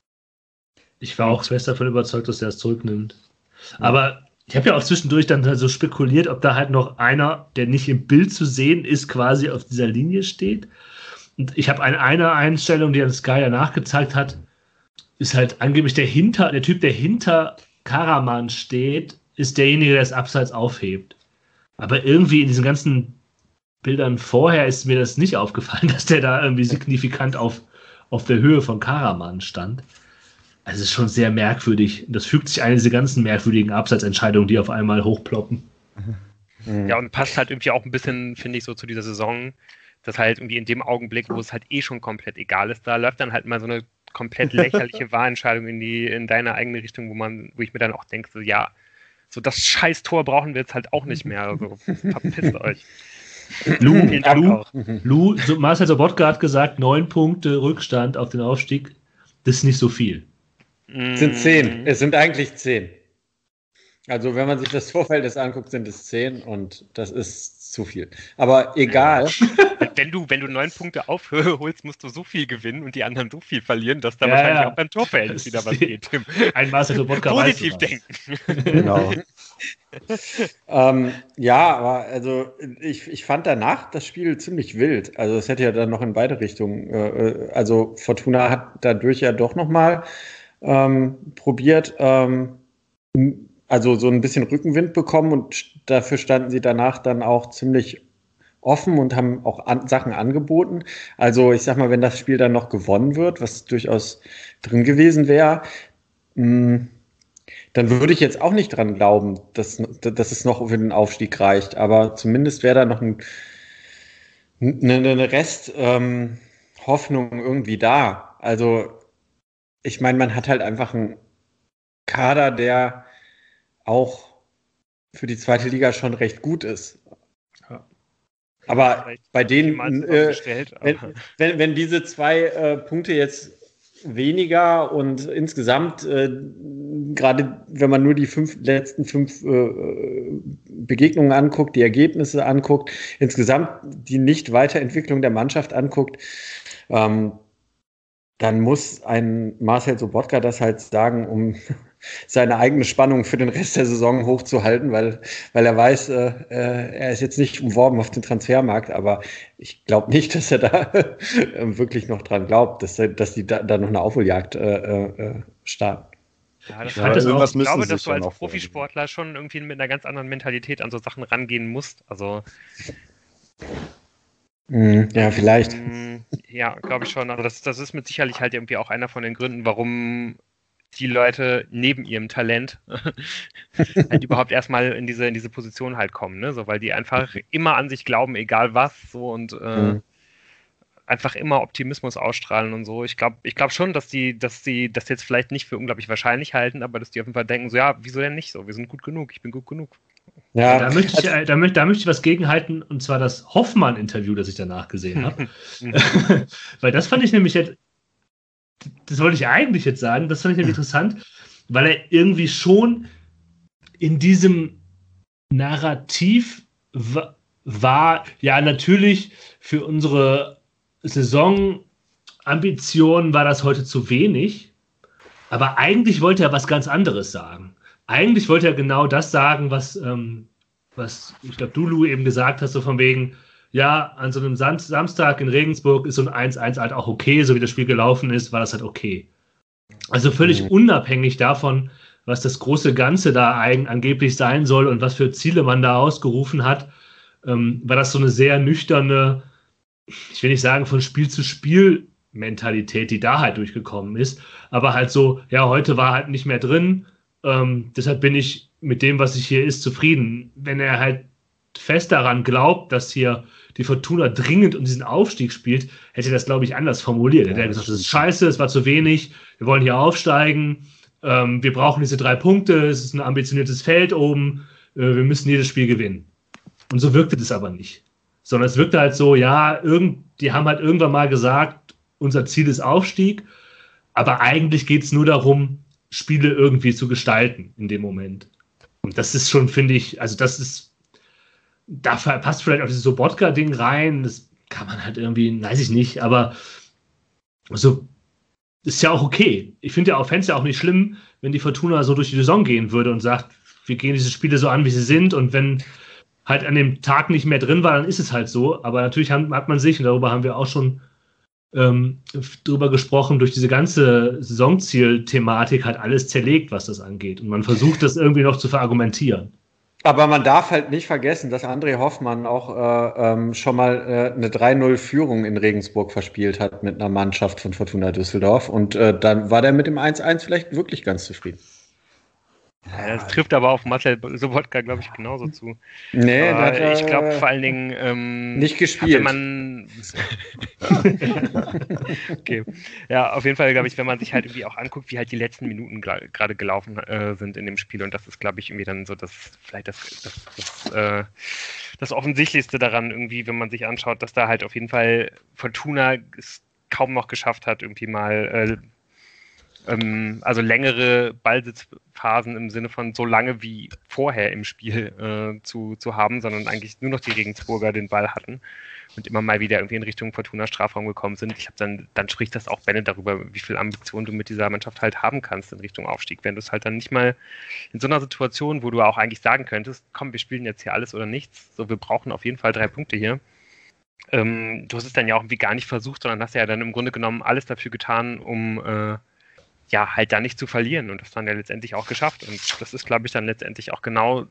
Ich war auch fest davon überzeugt, dass er es zurücknimmt. Aber ich habe ja auch zwischendurch dann so spekuliert, ob da halt noch einer, der nicht im Bild zu sehen ist, quasi auf dieser Linie steht. Und ich habe eine, eine Einstellung, die an Sky ja nachgezeigt hat, ist halt angeblich der hinter, der Typ, der hinter Karaman steht, ist derjenige, der das Abseits aufhebt. Aber irgendwie in diesen ganzen Bildern vorher ist mir das nicht aufgefallen, dass der da irgendwie signifikant auf, auf der Höhe von Karaman stand. Also es ist schon sehr merkwürdig. Das fügt sich ein, diese ganzen merkwürdigen Abseitsentscheidungen, die auf einmal hochploppen. Ja, und passt halt irgendwie auch ein bisschen, finde ich, so zu dieser Saison, dass halt irgendwie in dem Augenblick, wo es halt eh schon komplett egal ist, da läuft dann halt mal so eine komplett lächerliche Wahlentscheidung in die in deine eigene Richtung, wo man, wo ich mir dann auch denke, so ja, so das scheiß Tor brauchen wir jetzt halt auch nicht mehr. Also verpisst euch. Lou, Vielen Dank Lou, auch. Lou, so Marcel Sobotka hat gesagt, neun Punkte Rückstand auf den Aufstieg, das ist nicht so viel. Es sind zehn. Es sind eigentlich zehn. Also wenn man sich das Vorverhältnis anguckt, sind es zehn und das ist zu viel. Aber egal. Wenn du, wenn du neun Punkte aufholst, musst du so viel gewinnen und die anderen so viel verlieren, dass da Ja, wahrscheinlich ja. auch beim Torverhältnis wieder was geht. Ein Marcel Sobotka Positiv weiß sowas. denken. Genau. ähm, ja, aber also ich, ich fand danach das Spiel ziemlich wild. Also es hätte ja dann noch in beide Richtungen. Äh, also Fortuna hat dadurch ja doch nochmal ähm, probiert, ähm, also so ein bisschen Rückenwind bekommen und dafür standen sie danach dann auch ziemlich offen und haben auch an, Sachen angeboten. Also ich sag mal, wenn das Spiel dann noch gewonnen wird, was durchaus drin gewesen wäre, mh, dann würde ich jetzt auch nicht dran glauben, dass, dass es noch für den Aufstieg reicht. Aber zumindest wäre da noch ein, eine, eine Resthoffnung ähm, irgendwie da. Also ich meine, man hat halt einfach einen Kader, der auch für die zweite Liga schon recht gut ist. Ja. Aber bei denen, äh, wenn, aber. wenn, wenn diese zwei äh, Punkte jetzt weniger und insgesamt, äh, gerade wenn man nur die fünf, letzten fünf äh, Begegnungen anguckt, die Ergebnisse anguckt, insgesamt die Nicht-Weiterentwicklung der Mannschaft anguckt, ähm, dann muss ein Marcel Sobotka das halt sagen, um seine eigene Spannung für den Rest der Saison hochzuhalten, weil, weil er weiß, äh, er ist jetzt nicht umworben auf den Transfermarkt, aber ich glaube nicht, dass er da wirklich noch dran glaubt, dass, er, dass die da, da noch eine Aufholjagd äh, äh, starten. Ja, das Ich halt das auch, auch- ich glaube, müssen dass sich du ja als noch Profisportler schon irgendwie mit einer ganz anderen Mentalität an so Sachen rangehen musst. Also Mhm, ja, vielleicht. Mm, ja, glaube ich schon. Also das, das ist mit Sicherlich halt irgendwie auch einer von den Gründen, warum die Leute neben ihrem Talent halt überhaupt erstmal in diese, in diese Position halt kommen, ne? So, weil die einfach immer an sich glauben, egal was, so und äh, Mhm. einfach immer Optimismus ausstrahlen und so. Ich glaube ich glaub schon, dass die, dass die das jetzt vielleicht nicht für unglaublich wahrscheinlich halten, aber dass die auf jeden Fall denken, so ja, wieso denn nicht so? Wir sind gut genug, ich bin gut genug. Ja, Da möchte, ich, äh, da, möchte, da möchte ich was gegenhalten, und zwar das Hoffmann-Interview, das ich danach gesehen habe. Weil das fand ich nämlich jetzt, das wollte ich eigentlich jetzt sagen, das fand ich nämlich interessant, weil er irgendwie schon in diesem Narrativ wa- war, ja, natürlich für unsere Saisonambitionen war das heute zu wenig, aber eigentlich wollte er was ganz anderes sagen. Eigentlich wollte er genau das sagen, was, ähm, was ich glaube, du, Lou, eben gesagt hast, so von wegen, ja, an so einem Sam- Samstag in Regensburg ist so ein eins eins halt auch okay, so wie das Spiel gelaufen ist, war das halt okay. Also völlig Mhm. unabhängig davon, was das große Ganze da eigen, angeblich sein soll und was für Ziele man da ausgerufen hat, ähm, war das so eine sehr nüchterne, ich will nicht sagen von Spiel zu Spiel Mentalität, die da halt durchgekommen ist, aber halt so, ja, heute war halt nicht mehr drin, ähm, deshalb bin ich mit dem, was ich hier ist, zufrieden. Wenn er halt fest daran glaubt, dass hier die Fortuna dringend um diesen Aufstieg spielt, hätte er das, glaube ich, anders formuliert. Er hätte Ja, gesagt, das das ist scheiße, es war zu wenig, wir wollen hier aufsteigen, ähm, wir brauchen diese drei Punkte, es ist ein ambitioniertes Feld oben, äh, wir müssen jedes Spiel gewinnen. Und so wirkte das aber nicht. Sondern es wirkte halt so, ja, irgend, die haben halt irgendwann mal gesagt, unser Ziel ist Aufstieg, aber eigentlich geht es nur darum, Spiele irgendwie zu gestalten in dem Moment. Und das ist schon, finde ich, also das ist, da passt vielleicht auch dieses Sobotka-Ding rein, das kann man halt irgendwie, weiß ich nicht, aber so ist ja auch okay. Ich finde ja auch, fände es ja auch nicht schlimm, wenn die Fortuna so durch die Saison gehen würde und sagt, wir gehen diese Spiele so an, wie sie sind, und wenn halt an dem Tag nicht mehr drin war, dann ist es halt so. Aber natürlich haben, hat man sich, und darüber haben wir auch schon ähm, drüber gesprochen, durch diese ganze Saisonziel-Thematik halt alles zerlegt, was das angeht. Und man versucht, das irgendwie noch zu verargumentieren. Aber man darf halt nicht vergessen, dass André Hoffmann auch äh, ähm, schon mal äh, eine drei null Führung in Regensburg verspielt hat mit einer Mannschaft von Fortuna Düsseldorf. Und äh, dann war der mit dem eins eins vielleicht wirklich ganz zufrieden. Ja, das trifft aber auf Marcel Sobotka, glaube ich, genauso zu. Nee, aber hat, äh, ich glaube vor allen Dingen ähm, nicht gespielt. Wenn man okay. Ja, auf jeden Fall, glaube ich, wenn man sich halt irgendwie auch anguckt, wie halt die letzten Minuten gerade gelaufen äh, sind in dem Spiel, und das ist, glaube ich, irgendwie dann so das, vielleicht das, das, das, äh, das Offensichtlichste daran irgendwie, wenn man sich anschaut, dass da halt auf jeden Fall Fortuna es kaum noch geschafft hat, irgendwie mal äh, also längere Ballsitzphasen im Sinne von so lange wie vorher im Spiel äh, zu, zu haben, sondern eigentlich nur noch die Regensburger den Ball hatten und immer mal wieder irgendwie in Richtung Fortuna Strafraum gekommen sind. Ich habe dann, dann spricht das auch Bennett darüber, wie viel Ambition du mit dieser Mannschaft halt haben kannst in Richtung Aufstieg, wenn du es halt dann nicht mal in so einer Situation, wo du auch eigentlich sagen könntest, komm, wir spielen jetzt hier alles oder nichts, so wir brauchen auf jeden Fall drei Punkte hier. Ähm, du hast es dann ja auch irgendwie gar nicht versucht, sondern hast ja dann im Grunde genommen alles dafür getan, um äh, ja, halt da nicht zu verlieren, und das dann ja letztendlich auch geschafft, und das ist, glaube ich, dann letztendlich auch genau,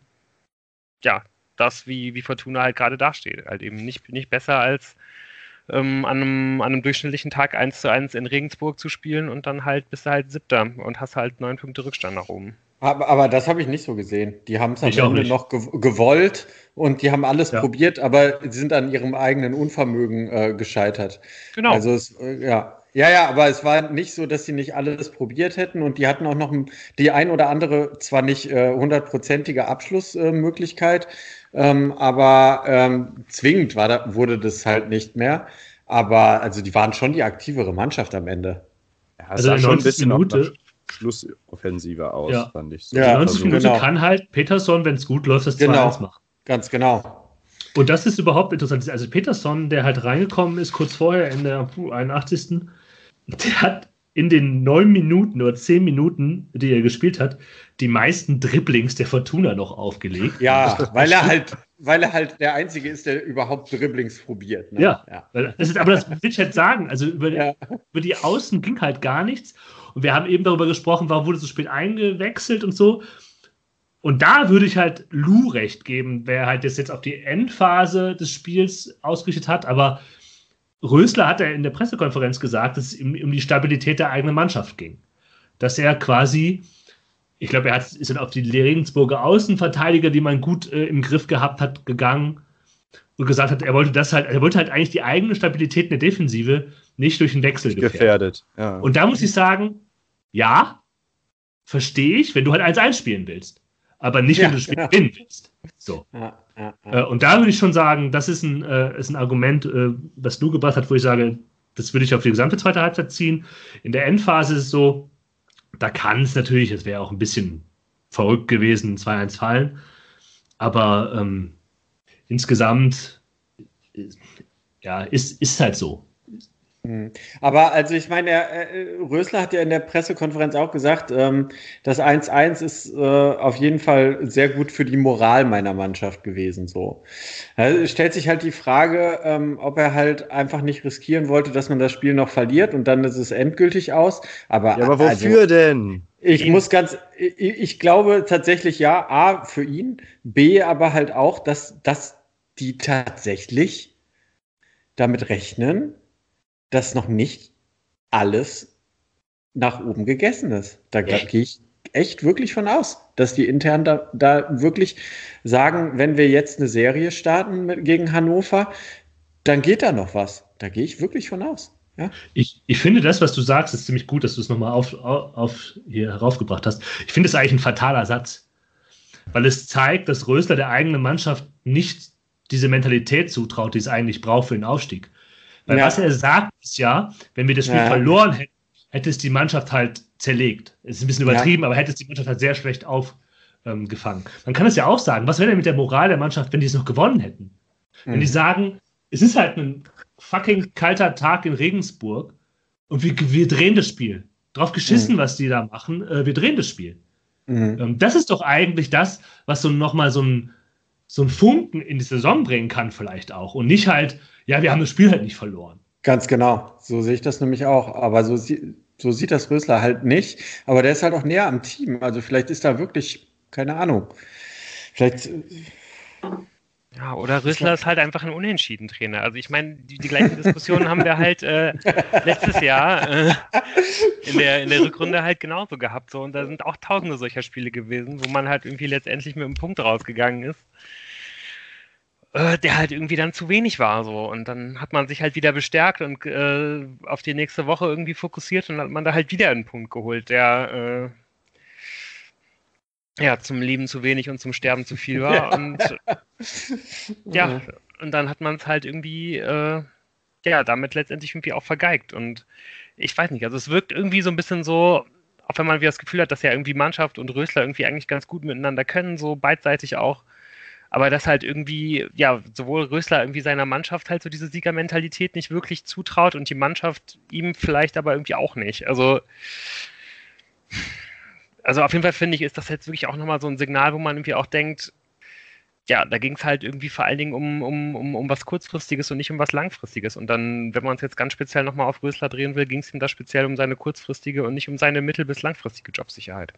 ja, das, wie, wie Fortuna halt gerade dasteht, halt eben nicht, nicht besser als ähm, an, einem, an einem durchschnittlichen Tag eins zu eins in Regensburg zu spielen, und dann halt bist du halt Siebter und hast halt neun Punkte Rückstand nach oben. Aber, aber das habe ich nicht so gesehen. Die haben es am Ich auch Ende nicht. noch ge- gewollt und die haben alles Ja. probiert, aber sind an ihrem eigenen Unvermögen äh, gescheitert. Genau. Also es, äh, ja. Ja, ja, aber es war nicht so, dass sie nicht alles probiert hätten, und die hatten auch noch ein, die ein oder andere, zwar nicht äh, hundertprozentige Abschlussmöglichkeit, ähm, aber ähm, zwingend war da, wurde das halt nicht mehr. Aber also die waren schon die aktivere Mannschaft am Ende. Ja, es Also sah in schon ein neunzig bisschen Minute- nach Schlussoffensive aus, Ja. fand ich. So. Ja, In neunzig Also- Minuten genau. kann halt Peterson, wenn es gut läuft, das Genau. zwei eins machen. Ganz genau. Und das ist überhaupt interessant. Also Peterson, der halt reingekommen ist, kurz vorher in der puh, einundachtzigsten Der hat in den neun Minuten oder zehn Minuten, die er gespielt hat, die meisten Dribblings der Fortuna noch aufgelegt. Ja, weil er halt, weil er halt der Einzige ist, der überhaupt Dribblings probiert. Ne? Ja. ja. Weil Das ist, aber das will ich halt sagen. Also über, Ja. über die Außen ging halt gar nichts. Und wir haben eben darüber gesprochen, warum wurde so spät eingewechselt und so. Und da würde ich halt Lou recht geben, wer halt das jetzt auf die Endphase des Spiels ausgerichtet hat. Aber Rösler hat ja in der Pressekonferenz gesagt, dass es ihm um die Stabilität der eigenen Mannschaft ging. Dass er quasi, ich glaube, er hat, ist dann auf die Regensburger Außenverteidiger, die man gut äh, im Griff gehabt hat, gegangen und gesagt hat, er wollte das halt, er wollte halt eigentlich die eigene Stabilität in der Defensive nicht durch den Wechsel gefährden. gefährdet. Ja. Und da muss ich sagen, ja, verstehe ich, wenn du halt eins eins spielen willst. Aber nicht, wenn Ja, du das Spiel genau. gewinnen willst. So. Ja, ja, ja. Äh, und da würde ich schon sagen, das ist ein, äh, ist ein Argument, äh, was du gebracht hast, wo ich sage, das würde ich auf die gesamte zweite Halbzeit ziehen. In der Endphase ist es so, da kann es natürlich, es wäre auch ein bisschen verrückt gewesen, zwei eins fallen. Aber ähm, insgesamt, äh, ja, ist, ist halt so. Hm. Aber also ich meine, der, äh, Rösler hat ja in der Pressekonferenz auch gesagt, ähm, das eins eins ist äh, auf jeden Fall sehr gut für die Moral meiner Mannschaft gewesen. So. Also stellt sich halt die Frage, ähm, ob er halt einfach nicht riskieren wollte, dass man das Spiel noch verliert und dann ist es endgültig aus. Aber, ja, aber wofür also, denn? ich muss ganz, ich, ich glaube tatsächlich ja, A, für ihn, B, aber halt auch, dass, dass die tatsächlich damit rechnen, dass noch nicht alles nach oben gegessen ist. Da Ja. gehe ich echt wirklich von aus, dass die intern da, da wirklich sagen, wenn wir jetzt eine Serie starten mit, gegen Hannover, dann geht da noch was. Da gehe ich wirklich von aus. Ja? Ich, ich finde das, was du sagst, ist ziemlich gut, dass du es nochmal auf, auf, auf hier heraufgebracht hast. Ich finde es eigentlich ein fataler Satz, weil es zeigt, dass Rösler der eigenen Mannschaft nicht diese Mentalität zutraut, die es eigentlich braucht für den Aufstieg. Weil Ja. was er sagt, ist ja, wenn wir das Spiel Ja. verloren hätten, hätte es die Mannschaft halt zerlegt. Es ist ein bisschen übertrieben, Ja. aber hätte es die Mannschaft halt sehr schlecht aufgefangen. Man kann es ja auch sagen, was wäre denn mit der Moral der Mannschaft, wenn die es noch gewonnen hätten? Wenn die Mhm. sagen, es ist halt ein fucking kalter Tag in Regensburg und wir, wir drehen das Spiel. Drauf geschissen, Mhm. was die da machen, äh, wir drehen das Spiel. Mhm. Ähm, das ist doch eigentlich das, was so nochmal so ein, so ein Funken in die Saison bringen kann vielleicht auch. Und nicht halt, ja, wir haben das Spiel halt nicht verloren. Ganz genau. So sehe ich das nämlich auch. Aber so, sie so sieht das Rösler halt nicht. Aber der ist halt auch näher am Team. Also vielleicht ist da wirklich, keine Ahnung. Vielleicht. Ja, oder Rösler ist halt einfach ein Unentschieden-Trainer. Also ich meine, die, die gleichen Diskussionen haben wir halt äh, letztes Jahr äh, in, der, in der Rückrunde halt genauso gehabt. So. Und da sind auch tausende solcher Spiele gewesen, wo man halt irgendwie letztendlich mit einem Punkt rausgegangen ist, äh, der halt irgendwie dann zu wenig war. So. Und dann hat man sich halt wieder bestärkt und äh, auf die nächste Woche irgendwie fokussiert und dann hat man da halt wieder einen Punkt geholt, der... Äh, ja, zum Leben zu wenig und zum Sterben zu viel war. Ja. Und ja, und dann hat man es halt irgendwie, äh, ja, damit letztendlich irgendwie auch vergeigt. Und ich weiß nicht, also es wirkt irgendwie so ein bisschen so, auch wenn man wieder das Gefühl hat, dass ja irgendwie Mannschaft und Rösler irgendwie eigentlich ganz gut miteinander können, so beidseitig auch. Aber dass halt irgendwie, ja, sowohl Rösler irgendwie seiner Mannschaft halt so diese Siegermentalität nicht wirklich zutraut und die Mannschaft ihm vielleicht aber irgendwie auch nicht. Also Also auf jeden Fall finde ich, ist das jetzt wirklich auch nochmal so ein Signal, wo man irgendwie auch denkt, ja, da ging es halt irgendwie vor allen Dingen um, um, um, um was Kurzfristiges und nicht um was Langfristiges. Und dann, wenn man es jetzt ganz speziell nochmal auf Rösler drehen will, ging es ihm da speziell um seine kurzfristige und nicht um seine mittel- bis langfristige Jobsicherheit.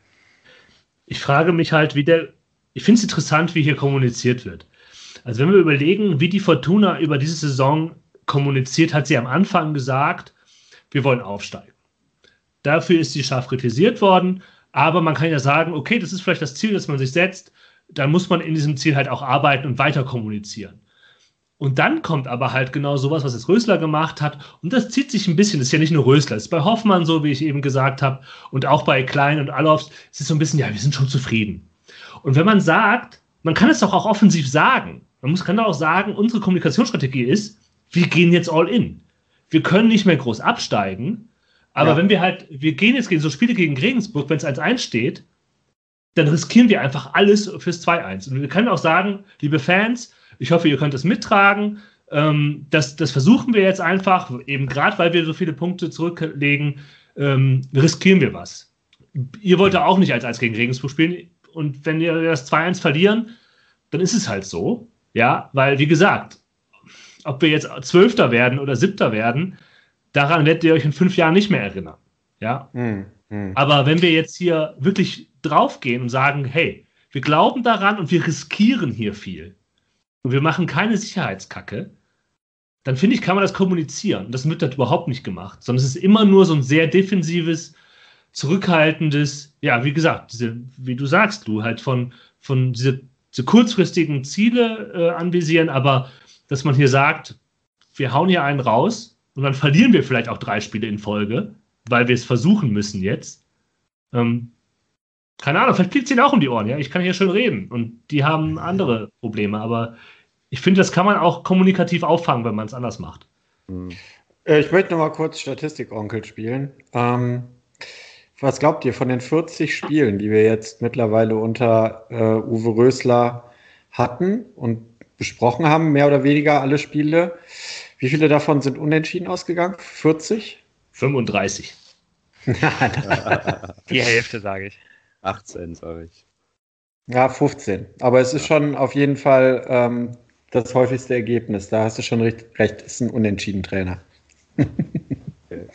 Ich frage mich halt, wie der, ich finde es interessant, wie hier kommuniziert wird. Also wenn wir überlegen, wie die Fortuna über diese Saison kommuniziert, hat sie am Anfang gesagt, wir wollen aufsteigen. Dafür ist sie scharf kritisiert worden, aber man kann ja sagen, okay, das ist vielleicht das Ziel, das man sich setzt, dann muss man in diesem Ziel halt auch arbeiten und weiter kommunizieren. Und dann kommt aber halt genau sowas, was jetzt Rösler gemacht hat, und das zieht sich ein bisschen, das ist ja nicht nur Rösler, das ist bei Hoffmann so, wie ich eben gesagt habe, und auch bei Klein und Allofs, es ist so ein bisschen, ja, wir sind schon zufrieden. Und wenn man sagt, man kann es doch auch offensiv sagen, man muss, kann doch auch sagen, unsere Kommunikationsstrategie ist, wir gehen jetzt all in. Wir können nicht mehr groß absteigen, aber Ja. wenn wir halt, wir gehen jetzt gegen so Spiele gegen Regensburg, wenn es eins eins steht, dann riskieren wir einfach alles fürs zwei eins. Und wir können auch sagen, liebe Fans, ich hoffe, ihr könnt das mittragen. Ähm, das, das versuchen wir jetzt einfach, eben gerade weil wir so viele Punkte zurücklegen, ähm, riskieren wir was. Ihr wollt ja auch nicht eins eins gegen Regensburg spielen. Und wenn wir das zwei eins verlieren, dann ist es halt so. Ja, weil, wie gesagt, ob wir jetzt Zwölfter werden oder Siebter werden, daran werdet ihr euch in fünf Jahren nicht mehr erinnern. Ja, Hm, hm. aber wenn wir jetzt hier wirklich draufgehen und sagen, hey, wir glauben daran und wir riskieren hier viel und wir machen keine Sicherheitskacke, dann finde ich, kann man das kommunizieren. Das wird das überhaupt nicht gemacht, sondern es ist immer nur so ein sehr defensives, zurückhaltendes, ja, wie gesagt, diese, wie du sagst, du halt von, von diese, diese kurzfristigen Ziele äh, anvisieren, aber dass man hier sagt, wir hauen hier einen raus und dann verlieren wir vielleicht auch drei Spiele in Folge, weil wir es versuchen müssen jetzt. Ähm, keine Ahnung, vielleicht fliegt es ihnen auch um die Ohren, ja. Ich kann hier schön reden und die haben andere Probleme, aber ich finde, das kann man auch kommunikativ auffangen, wenn man es anders macht. Hm. Äh, Ich möchte noch mal kurz Statistik-Onkel spielen. Ähm, was glaubt ihr von den vierzig Spielen, die wir jetzt mittlerweile unter äh, Uwe Rösler hatten und besprochen haben, mehr oder weniger alle Spiele? Wie viele davon sind unentschieden ausgegangen? vierzig? fünfunddreißig. Die Hälfte, sage ich. achtzehn, sage ich. Ja, fünfzehn. Aber es ist schon auf jeden Fall ähm, das häufigste Ergebnis. Da hast du schon recht, recht. Ist ein Unentschieden-Trainer. Okay.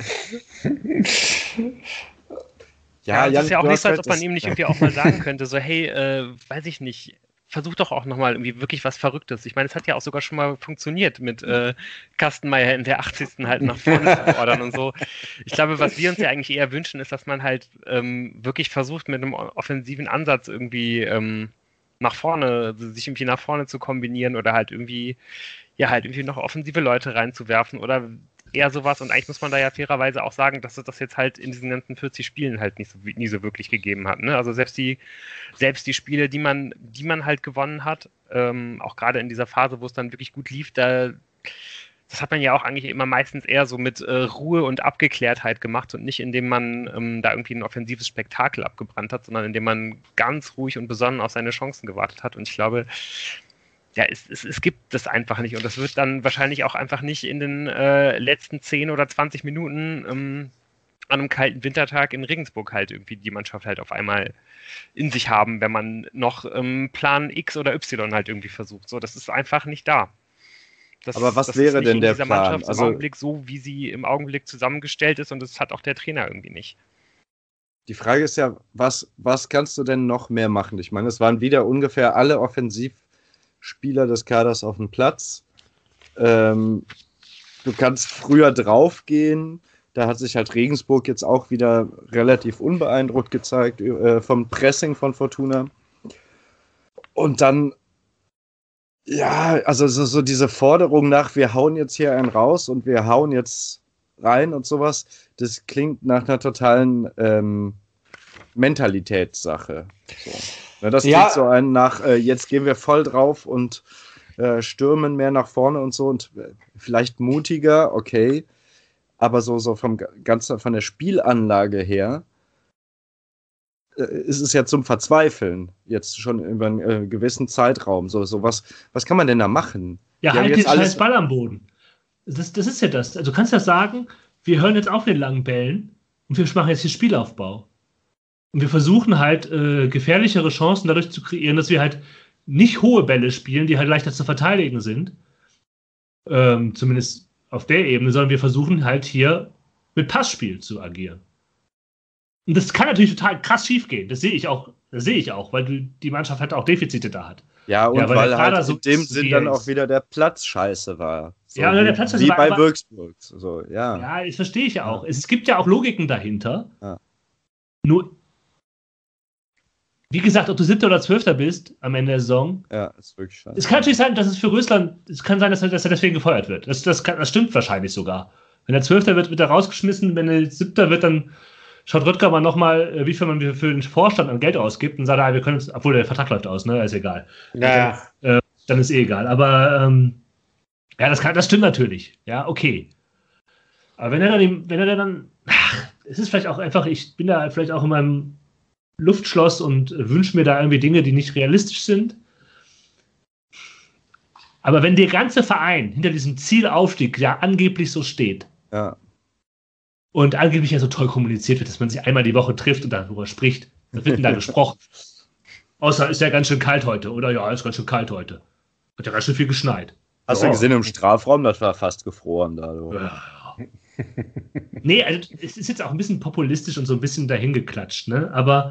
Ja, es Jan, ist ja auch du nicht hast so, als recht, ob man das- ihm nicht irgendwie auch mal sagen könnte, so, hey, äh, weiß ich nicht, versuch doch auch nochmal irgendwie wirklich was Verrücktes. Ich meine, es hat ja auch sogar schon mal funktioniert mit äh, Kastenmeier in der achtzigsten halt nach vorne zu fordern und so. Ich glaube, was wir uns ja eigentlich eher wünschen, ist, dass man halt ähm, wirklich versucht, mit einem offensiven Ansatz irgendwie ähm, nach vorne, sich irgendwie nach vorne zu kombinieren oder halt irgendwie, ja, halt irgendwie noch offensive Leute reinzuwerfen oder eher sowas. Und eigentlich muss man da ja fairerweise auch sagen, dass es das jetzt halt in diesen ganzen vierzig Spielen halt nicht so, nie so wirklich gegeben hat. Ne? Also selbst die, selbst die Spiele, die man, die man halt gewonnen hat, ähm, auch gerade in dieser Phase, wo es dann wirklich gut lief, da das hat man ja auch eigentlich immer meistens eher so mit äh, Ruhe und Abgeklärtheit gemacht und nicht, indem man ähm, da irgendwie ein offensives Spektakel abgebrannt hat, sondern indem man ganz ruhig und besonnen auf seine Chancen gewartet hat. Und ich glaube, ja, es, es, es gibt das einfach nicht. Und das wird dann wahrscheinlich auch einfach nicht in den äh, letzten zehn oder zwanzig Minuten ähm, an einem kalten Wintertag in Regensburg halt irgendwie die Mannschaft halt auf einmal in sich haben, wenn man noch ähm, Plan X oder Y halt irgendwie versucht. So, das ist einfach nicht da. Das, Aber was das wäre ist denn in der dieser Plan? Mannschaft Also im Augenblick so, wie sie im Augenblick zusammengestellt ist, und das hat auch der Trainer irgendwie nicht. die Frage ist ja, was, was kannst du denn noch mehr machen? Ich meine, es waren wieder ungefähr alle Offensivspieler des Kaders auf dem Platz. Ähm, du kannst früher draufgehen. Da hat sich halt Regensburg jetzt auch wieder relativ unbeeindruckt gezeigt äh, vom Pressing von Fortuna. Und dann ja, also so, so diese Forderung nach, wir hauen jetzt hier einen raus und wir hauen jetzt rein und sowas, das klingt nach einer totalen ähm, Mentalitätssache. So. Na, das Ja. klingt so ein nach, äh, jetzt gehen wir voll drauf und äh, stürmen mehr nach vorne und so und äh, vielleicht mutiger, okay, aber so, so vom ganzen, von der Spielanlage her ist es ja zum Verzweifeln, jetzt schon über einen äh, gewissen Zeitraum. So, so was, was kann man denn da machen? Ja, Die haben halt jetzt den alles- scheiß Ball am Boden. Das, das ist ja das. Also du kannst ja sagen, wir hören jetzt auf mit den langen Bällen und wir machen jetzt hier Spielaufbau. Und wir versuchen halt äh, gefährlichere Chancen dadurch zu kreieren, dass wir halt nicht hohe Bälle spielen, die halt leichter zu verteidigen sind. Ähm, zumindest auf der Ebene, sondern wir versuchen halt hier mit Passspiel zu agieren. Und das kann natürlich total krass schief gehen. Das sehe ich auch, das sehe ich auch, weil du, die Mannschaft halt auch Defizite da hat. Ja, und Ja, weil weil, der Kader halt so in dem ist, Sinn wie dann er auch ist. wieder der Platz scheiße war. So Ja, oder wie, der Platz wie scheiße war, bei aber- Würzburg. So, ja. Ja, das verstehe ich ja auch. Es gibt ja auch Logiken dahinter. Ja. Nur, wie gesagt, ob du siebter oder zwölfter bist am Ende der Saison, Ja, ist wirklich scheiße. es kann natürlich sein, dass es für Rösland, es kann sein, dass er, dass er deswegen gefeuert wird. Das, das, kann, das stimmt wahrscheinlich sogar. Wenn er Zwölfter wird, wird er rausgeschmissen. Wenn er Siebter wird, dann schaut Röttger mal nochmal, wie viel man für den Vorstand an Geld ausgibt und sagt, ah, wir können uns, obwohl der Vertrag läuft aus, ne, ist egal. Naja. Dann ist eh egal. Aber ähm, ja, das, kann, das stimmt natürlich. Ja, okay. Aber wenn er dann, wenn er dann, ach, es ist vielleicht auch einfach, ich bin da vielleicht auch in meinem Luftschloss und wünsche mir da irgendwie Dinge, die nicht realistisch sind. Aber wenn der ganze Verein hinter diesem Zielaufstieg ja angeblich so steht Ja. und angeblich ja so toll kommuniziert wird, dass man sich einmal die Woche trifft und darüber spricht, was wird denn da gesprochen? Außer ist ja ganz schön kalt heute, oder? Ja, ist ganz schön kalt heute. Hat ja ganz schön viel geschneit. Hast Ja. du gesehen im Strafraum? Das war fast gefroren da. Du. Ja, ja. Nee, also es ist jetzt auch ein bisschen populistisch und so ein bisschen dahingeklatscht, ne? Aber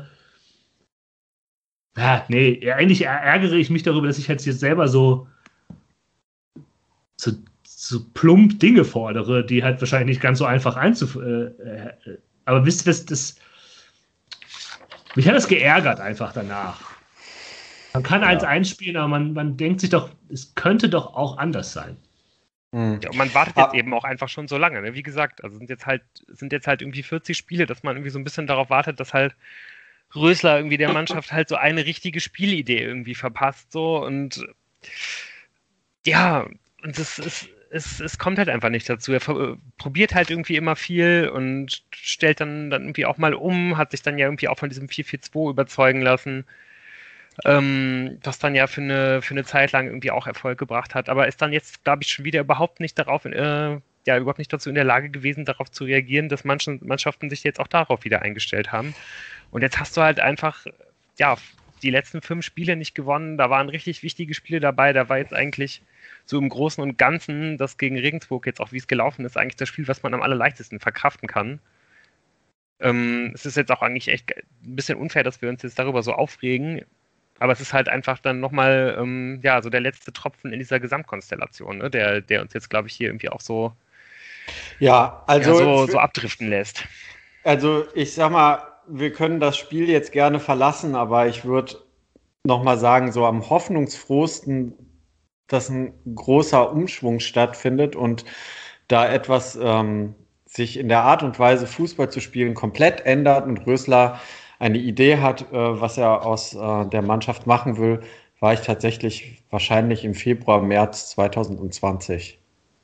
ja, nee, eigentlich ärgere ich mich darüber, dass ich jetzt, jetzt selber so, so, so plump Dinge fordere, die halt wahrscheinlich nicht ganz so einfach einzuführen. Äh, äh, aber wisst ihr, das, das mich hat das geärgert einfach danach. Man kann eins einspielen, aber man, man denkt sich doch, es könnte doch auch anders sein. Hm. Ja, und man wartet jetzt eben auch einfach schon so lange, ne? Wie gesagt, also sind jetzt halt, sind jetzt halt irgendwie vierzig Spiele, dass man irgendwie so ein bisschen darauf wartet, dass halt Rösler irgendwie der Mannschaft halt so eine richtige Spielidee irgendwie verpasst, so, und ja, und es, es, es, es kommt halt einfach nicht dazu. Er ver- probiert halt irgendwie immer viel und stellt dann, dann irgendwie auch mal um, hat sich dann ja irgendwie auch von diesem vier vier zwei überzeugen lassen, ähm, was dann ja für eine, für eine Zeit lang irgendwie auch Erfolg gebracht hat, aber ist dann jetzt, glaube ich, schon wieder überhaupt nicht darauf, äh, ja, überhaupt nicht dazu in der Lage gewesen, darauf zu reagieren, dass manche Mannschaften sich jetzt auch darauf wieder eingestellt haben. Und jetzt hast du halt einfach, ja, die letzten fünf Spiele nicht gewonnen, da waren richtig wichtige Spiele dabei, da war jetzt eigentlich so im Großen und Ganzen das gegen Regensburg jetzt auch, wie es gelaufen ist, eigentlich das Spiel, was man am allerleichtesten verkraften kann. Ähm, es ist jetzt auch eigentlich echt ein bisschen unfair, dass wir uns jetzt darüber so aufregen, aber es ist halt einfach dann nochmal, ähm, ja, so der letzte Tropfen in dieser Gesamtkonstellation, ne, der, der uns jetzt, glaube ich, hier irgendwie auch so, Ja, also, ja, so, so abdriften lässt. also ich sag mal, wir können das Spiel jetzt gerne verlassen, aber ich würde nochmal sagen, so am hoffnungsfrohsten, dass ein großer Umschwung stattfindet und da etwas ähm, sich in der Art und Weise, Fußball zu spielen, komplett ändert und Rösler eine Idee hat, äh, was er aus äh, der Mannschaft machen will, war ich tatsächlich wahrscheinlich im Februar, März zweitausendzwanzig.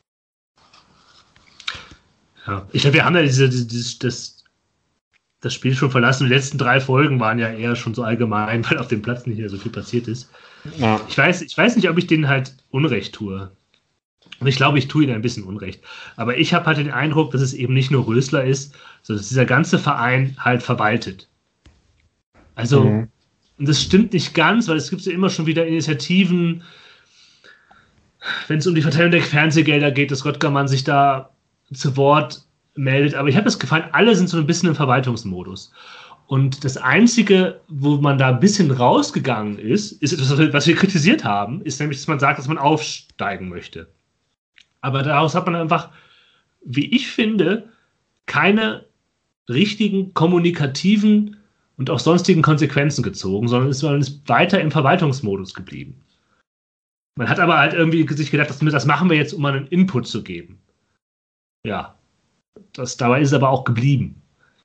Ja, ich glaube, wir haben ja diese, diese, das, das Spiel schon verlassen. Die letzten drei Folgen waren ja eher schon so allgemein, weil auf dem Platz nicht mehr so viel passiert ist. Ja. Ich weiß, ich weiß nicht, ob ich denen halt Unrecht tue. Und ich glaube, ich tue ihnen ein bisschen Unrecht. Aber ich habe halt den Eindruck, dass es eben nicht nur Rösler ist, sondern dass dieser ganze Verein halt verwaltet. Also, mhm. Und das stimmt nicht ganz, weil es gibt ja immer schon wieder Initiativen, wenn es um die Verteilung der Fernsehgelder geht, dass Röttgermann sich da zu Wort meldet. Aber ich habe das Gefühl, alle sind so ein bisschen im Verwaltungsmodus. Und das Einzige, wo man da ein bisschen rausgegangen ist, ist etwas, was wir kritisiert haben, ist nämlich, dass man sagt, dass man aufsteigen möchte. Aber daraus hat man einfach, wie ich finde, keine richtigen kommunikativen und auch sonstigen Konsequenzen gezogen, sondern ist, man ist weiter im Verwaltungsmodus geblieben. Man hat aber halt irgendwie sich gedacht, das, das machen wir jetzt, um einen Input zu geben. Ja, das, dabei ist es aber auch geblieben.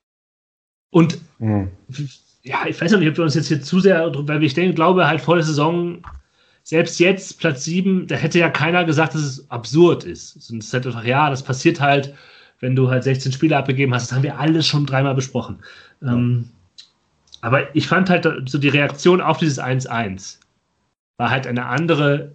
Und mhm. ja, ich weiß nicht, ob wir uns jetzt hier zu sehr, weil ich denke, glaube halt vor der Saison, selbst jetzt, Platz sieben, da hätte ja keiner gesagt, dass es absurd ist. Es ist halt einfach, ja, das passiert halt, wenn du halt sechzehn Spiele abgegeben hast. Das haben wir alles schon dreimal besprochen. Ja. Ähm, aber ich fand halt so die Reaktion auf dieses eins eins war halt eine andere,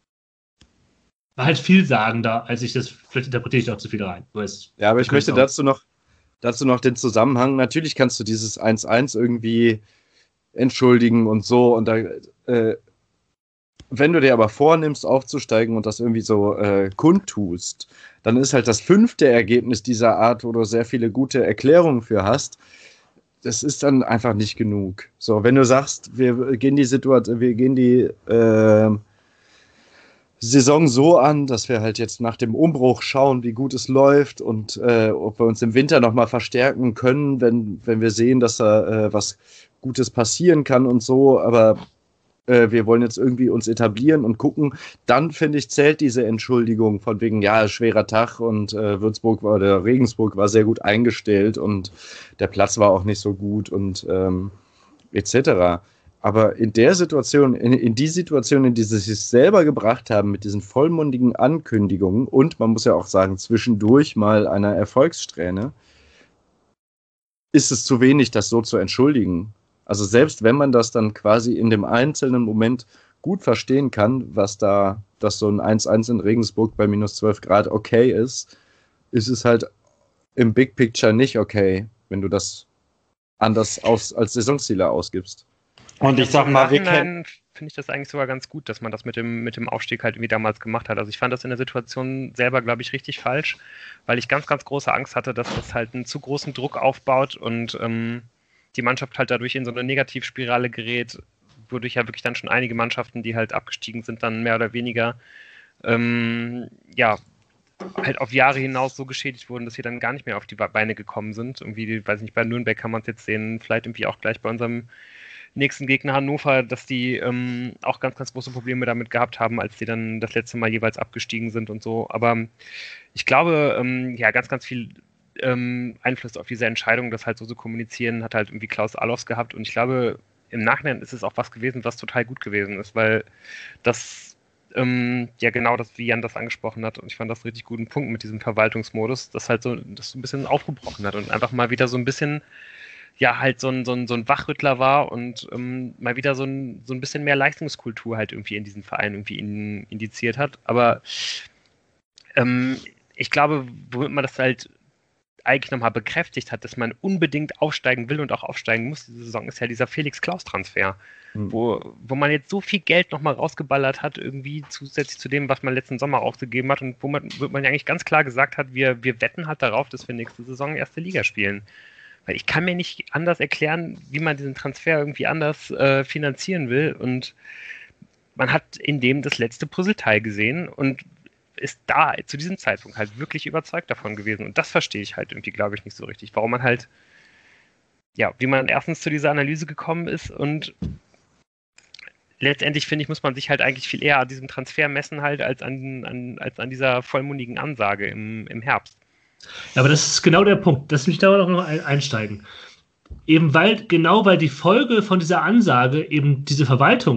war halt vielsagender, als ich das, vielleicht interpretiere ich auch zu viel rein. Ja, aber ich möchte dazu noch, dazu noch den Zusammenhang, natürlich kannst du dieses eins eins irgendwie entschuldigen und so und da, äh, wenn du dir aber vornimmst, aufzusteigen und das irgendwie so äh, kundtust, dann ist halt das fünfte Ergebnis dieser Art, wo du sehr viele gute Erklärungen für hast, das ist dann einfach nicht genug. So, wenn du sagst, wir gehen die Situation, wir gehen die äh, Saison so an, dass wir halt jetzt nach dem Umbruch schauen, wie gut es läuft und äh, ob wir uns im Winter nochmal verstärken können, wenn, wenn wir sehen, dass da äh, was Gutes passieren kann und so, aber äh, wir wollen jetzt irgendwie uns etablieren und gucken, dann finde ich, zählt diese Entschuldigung von wegen, ja, schwerer Tag und äh, Würzburg war, oder Regensburg war sehr gut eingestellt und der Platz war auch nicht so gut und ähm, et cetera. Aber in der Situation, in, in die Situation, in die sie sich selber gebracht haben, mit diesen vollmundigen Ankündigungen und man muss ja auch sagen, zwischendurch mal einer Erfolgssträhne, ist es zu wenig, das so zu entschuldigen. Also selbst wenn man das dann quasi in dem einzelnen Moment gut verstehen kann, was da, dass so ein eins eins in Regensburg bei minus zwölf Grad okay ist, ist es halt im Big Picture nicht okay, wenn du das anders aus, als Saisonziele ausgibst. Und ich sag mal, wir kennen... finde ich das eigentlich sogar ganz gut, dass man das mit dem, mit dem Aufstieg halt irgendwie damals gemacht hat. Also ich fand das in der Situation selber, glaube ich, richtig falsch, weil ich ganz, ganz große Angst hatte, dass das halt einen zu großen Druck aufbaut und ähm, die Mannschaft halt dadurch in so eine Negativspirale gerät, wodurch ja wirklich dann schon einige Mannschaften, die halt abgestiegen sind, dann mehr oder weniger ähm, ja, halt auf Jahre hinaus so geschädigt wurden, dass sie dann gar nicht mehr auf die Beine gekommen sind. Irgendwie, weiß nicht, bei Nürnberg kann man es jetzt sehen, vielleicht irgendwie auch gleich bei unserem nächsten Gegner Hannover, dass die ähm, auch ganz, ganz große Probleme damit gehabt haben, als die dann das letzte Mal jeweils abgestiegen sind und so. Aber ich glaube, ähm, ja, ganz, ganz viel ähm, Einfluss auf diese Entscheidung, das halt so zu kommunizieren, hat halt irgendwie Klaus Allofs gehabt. Und ich glaube, im Nachhinein ist es auch was gewesen, was total gut gewesen ist, weil das, ähm, ja genau das, wie Jan das angesprochen hat, und ich fand das einen richtig guten Punkt mit diesem Verwaltungsmodus, das halt so, das so ein bisschen aufgebrochen hat und einfach mal wieder so ein bisschen ja, halt so ein, so ein, so ein Wachrüttler war und ähm, mal wieder so ein, so ein bisschen mehr Leistungskultur halt irgendwie in diesen Verein irgendwie in, indiziert hat. Aber ähm, ich glaube, womit man das halt eigentlich nochmal bekräftigt hat, dass man unbedingt aufsteigen will und auch aufsteigen muss diese Saison, ist ja dieser Felix-Klaus-Transfer, mhm. wo, wo man jetzt so viel Geld nochmal rausgeballert hat, irgendwie zusätzlich zu dem, was man letzten Sommer ausgegeben hat und wo man, wo man ja eigentlich ganz klar gesagt hat, wir, wir wetten halt darauf, dass wir nächste Saison erste Liga spielen. Weil ich kann mir nicht anders erklären, wie man diesen Transfer irgendwie anders äh, finanzieren will. Und man hat in dem das letzte Puzzleteil gesehen und ist da zu diesem Zeitpunkt halt wirklich überzeugt davon gewesen. Und das verstehe ich halt irgendwie, glaube ich, nicht so richtig. Warum man halt, ja, wie man erstens zu dieser Analyse gekommen ist und letztendlich, finde ich, muss man sich halt eigentlich viel eher an diesem Transfer messen halt, als an, an, als an dieser vollmundigen Ansage im, im Herbst. Ja, aber das ist genau der Punkt. Lass mich da noch einsteigen. Eben weil, genau weil die Folge von dieser Ansage eben diese Verwaltungs,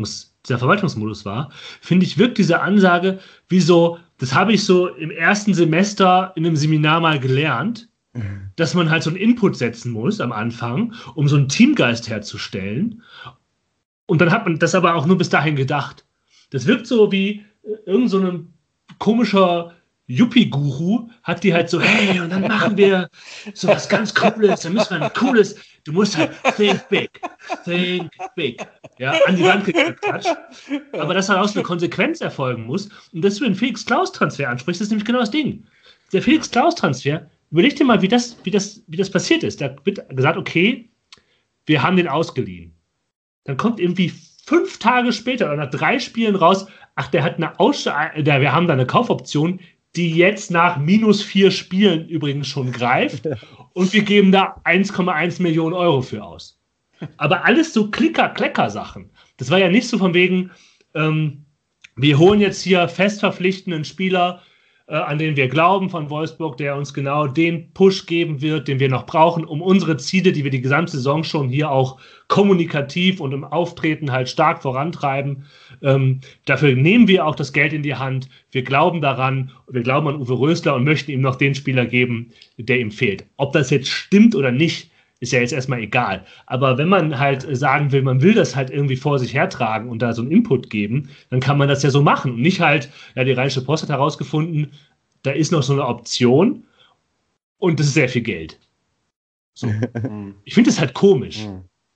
dieser Verwaltungsmodus war, finde ich, wirkt diese Ansage wie so, das habe ich so im ersten Semester in einem Seminar mal gelernt, dass man halt so einen Input setzen muss am Anfang, um so einen Teamgeist herzustellen. Und dann hat man das aber auch nur bis dahin gedacht. Das wirkt so wie irgend so ein komischer Yuppie-Guru hat die halt so, hey, und dann machen wir so was ganz Cooles, dann müssen wir ein cooles, du musst halt think big, think big, ja, an die Wand geklatscht. Aber dass daraus eine Konsequenz erfolgen muss und dass du den Felix-Klaus-Transfer ansprichst, ist nämlich genau das Ding. Der Felix-Klaus-Transfer, überleg dir mal, wie das, wie das, wie das passiert ist. Da wird gesagt, okay, wir haben den ausgeliehen. Dann kommt irgendwie fünf Tage später oder nach drei Spielen raus, ach, der hat eine Aus der, wir haben da eine Kaufoption, die jetzt nach minus vier Spielen übrigens schon greift und wir geben da eins Komma eins Millionen Euro für aus. Aber alles so Klicker-Klecker-Sachen. Das war ja nicht so von wegen, ähm, wir holen jetzt hier fest verpflichtenden Spieler, äh, an den wir glauben von Wolfsburg, der uns genau den Push geben wird, den wir noch brauchen, um unsere Ziele, die wir die gesamte Saison schon hier auch kommunikativ und im Auftreten halt stark vorantreiben. Ähm, dafür nehmen wir auch das Geld in die Hand. Wir glauben daran, wir glauben an Uwe Rösler und möchten ihm noch den Spieler geben, der ihm fehlt. Ob das jetzt stimmt oder nicht, ist ja jetzt erstmal egal. Aber wenn man halt sagen will, man will das halt irgendwie vor sich hertragen und da so einen Input geben, dann kann man das ja so machen. Und nicht halt, ja, die Rheinische Post hat herausgefunden, da ist noch so eine Option und das ist sehr viel Geld. So. Ich finde das halt komisch.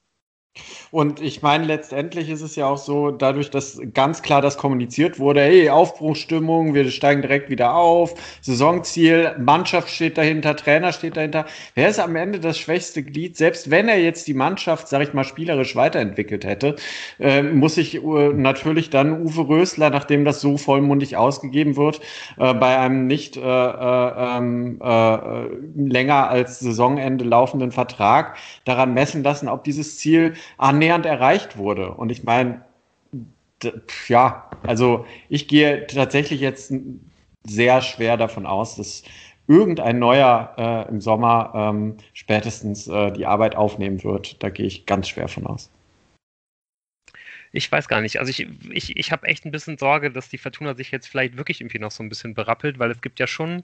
Und ich meine, letztendlich ist es ja auch so, dadurch, dass ganz klar das kommuniziert wurde, hey, Aufbruchsstimmung, wir steigen direkt wieder auf, Saisonziel, Mannschaft steht dahinter, Trainer steht dahinter. Wer ist am Ende das schwächste Glied? Selbst wenn er jetzt die Mannschaft, sag ich mal, spielerisch weiterentwickelt hätte, äh, muss ich äh, natürlich dann Uwe Rösler, nachdem das so vollmundig ausgegeben wird, äh, bei einem nicht äh, äh, äh, länger als Saisonende laufenden Vertrag daran messen lassen, ob dieses Ziel annähernd erreicht wurde. Und ich meine, ja, also ich gehe tatsächlich jetzt sehr schwer davon aus, dass irgendein Neuer äh, im Sommer ähm, spätestens äh, die Arbeit aufnehmen wird. Da gehe ich ganz schwer von aus. Ich weiß gar nicht. Also ich, ich, ich habe echt ein bisschen Sorge, dass die Fortuna sich jetzt vielleicht wirklich irgendwie noch so ein bisschen berappelt, weil es gibt ja schon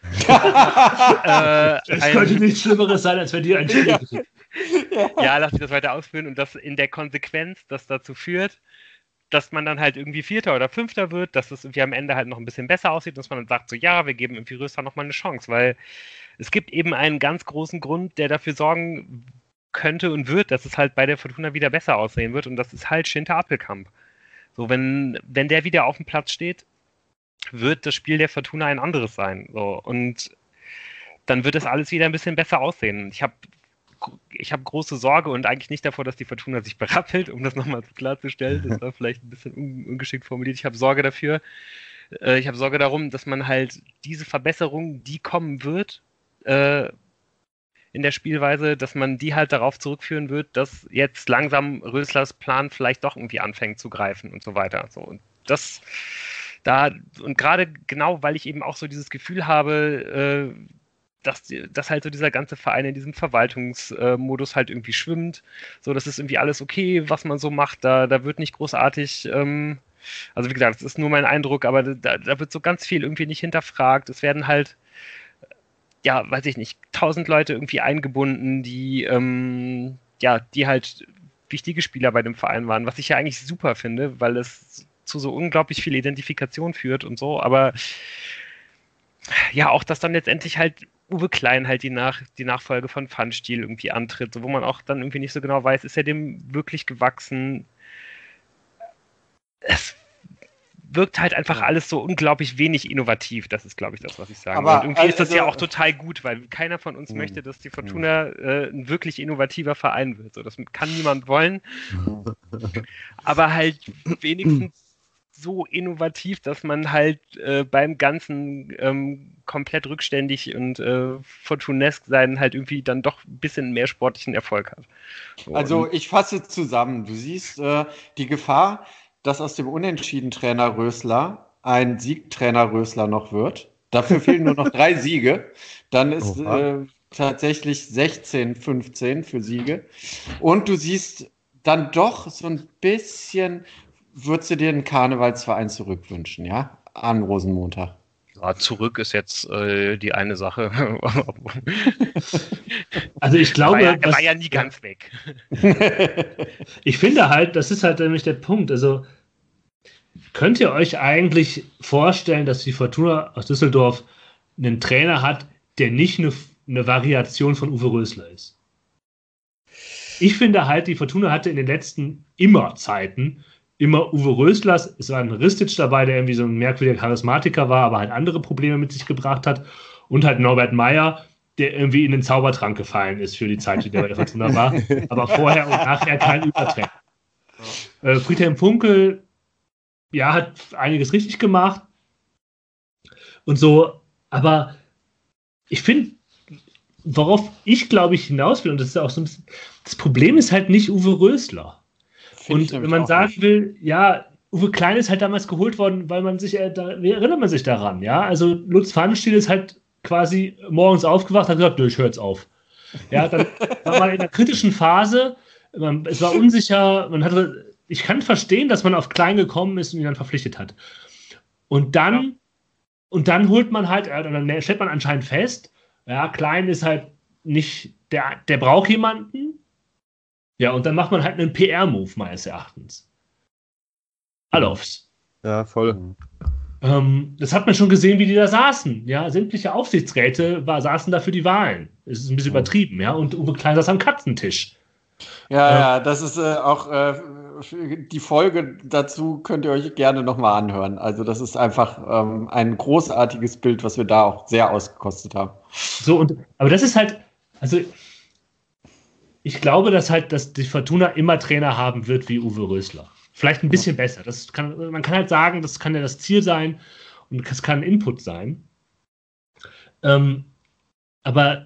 äh, es könnte nichts Schlimmeres sein, als wenn die ein Spiel kriegen. Ja, lass mich das weiter ausführen und das in der Konsequenz, das dazu führt, dass man dann halt irgendwie Vierter oder Fünfter wird, dass es irgendwie am Ende halt noch ein bisschen besser aussieht, dass man dann sagt, so ja, wir geben irgendwie Rösler nochmal eine Chance, weil es gibt eben einen ganz großen Grund, der dafür sorgen könnte und wird, dass es halt bei der Fortuna wieder besser aussehen wird und das ist halt Schinter Appelkamp. So, wenn, wenn der wieder auf dem Platz steht, wird das Spiel der Fortuna ein anderes sein. So, und dann wird es alles wieder ein bisschen besser aussehen. Ich habe ich hab große Sorge und eigentlich nicht davor, dass die Fortuna sich berappelt, um das nochmal klarzustellen. Das war vielleicht ein bisschen un- ungeschickt formuliert. Ich habe Sorge dafür. Äh, ich habe Sorge darum, dass man halt diese Verbesserung, die kommen wird, äh, in der Spielweise, dass man die halt darauf zurückführen wird, dass jetzt langsam Röslers Plan vielleicht doch irgendwie anfängt zu greifen und so weiter. So, und das da, und gerade genau, weil ich eben auch so dieses Gefühl habe, äh, dass, dass halt so dieser ganze Verein in diesem Verwaltungsmodus äh, halt irgendwie schwimmt. So, das ist irgendwie alles okay, was man so macht. Da, da wird nicht großartig, ähm, also wie gesagt, das ist nur mein Eindruck, aber da, da wird so ganz viel irgendwie nicht hinterfragt. Es werden halt, ja, weiß ich nicht, tausend Leute irgendwie eingebunden, die, ähm, ja, die halt wichtige Spieler bei dem Verein waren, was ich ja eigentlich super finde, weil es zu so unglaublich viel Identifikation führt und so, aber ja, auch, dass dann letztendlich halt Uwe Klein halt die, Nach- die Nachfolge von Pfannstiel irgendwie antritt, wo man auch dann irgendwie nicht so genau weiß, ist er dem wirklich gewachsen? Es wirkt halt einfach alles so unglaublich wenig innovativ, das ist, glaube ich, das, was ich sagen will. Und irgendwie ist das also, ja auch total gut, weil keiner von uns mh. möchte, dass die Fortuna äh, ein wirklich innovativer Verein wird. So, das kann niemand wollen. Aber halt wenigstens so innovativ, dass man halt äh, beim Ganzen ähm, komplett rückständig und äh, fortunesk sein halt irgendwie dann doch ein bisschen mehr sportlichen Erfolg hat. So, also ich fasse zusammen. Du siehst äh, die Gefahr, dass aus dem Unentschieden-Trainer Rösler ein Siegtrainer Rösler noch wird. Dafür fehlen nur noch drei Siege. Dann ist äh, tatsächlich sechzehn, fünfzehn für Siege. Und du siehst dann doch so ein bisschen würdest du dir einen Karnevalsverein zurückwünschen, ja? An Rosenmontag. Ja, zurück ist jetzt äh, die eine Sache. Also ich glaube, er war ja, er was, war ja nie ganz weg. Ich finde halt, das ist halt nämlich der Punkt. Also könnt ihr euch eigentlich vorstellen, dass die Fortuna aus Düsseldorf einen Trainer hat, der nicht eine, eine Variation von Uwe Rösler ist? Ich finde halt, die Fortuna hatte in den letzten immer Zeiten immer Uwe Röslers, es war ein Ristic dabei, der irgendwie so ein merkwürdiger Charismatiker war, aber halt andere Probleme mit sich gebracht hat, und halt Norbert Meyer, der irgendwie in den Zaubertrank gefallen ist für die Zeit, die der bei der Fortuna war, aber vorher und nachher kein Übertrainer. Äh, Friedhelm Funkel, ja, hat einiges richtig gemacht und so, aber ich finde, worauf ich, glaube ich, hinaus will, und das ist auch so ein bisschen, das Problem ist halt nicht Uwe Rösler. Und wenn man sagen nicht. will, ja, Uwe Klein ist halt damals geholt worden, weil man sich, äh, da, wie erinnert man sich daran, ja? Also Lutz Pfannenstiel ist halt quasi morgens aufgewacht, hat gesagt, nö, ich höre jetzt auf. Ja, dann war man in einer kritischen Phase, man, es war unsicher, man hatte, ich kann verstehen, dass man auf Klein gekommen ist und ihn dann verpflichtet hat. Und dann, ja. und dann holt man halt, äh, dann stellt man anscheinend fest, ja, Klein ist halt nicht, der, der braucht jemanden. Ja, und dann macht man halt einen P R-Move, meines Erachtens. Alofs. Ja, voll. Ähm, das hat man schon gesehen, wie die da saßen. Ja, sämtliche Aufsichtsräte war, saßen da für die Wahlen. Es ist ein bisschen übertrieben, ja. Und Uwe Klein saß am Katzentisch. Ja, ähm, ja, das ist äh, auch äh, die Folge dazu könnt ihr euch gerne nochmal anhören. Also das ist einfach ähm, ein großartiges Bild, was wir da auch sehr ausgekostet haben. So, und aber das ist halt, also ich glaube, dass halt, dass die Fortuna immer Trainer haben wird wie Uwe Rösler. Vielleicht ein bisschen ja. besser. Das kann, man kann halt sagen, das kann ja das Ziel sein und das kann ein Input sein. Ähm, aber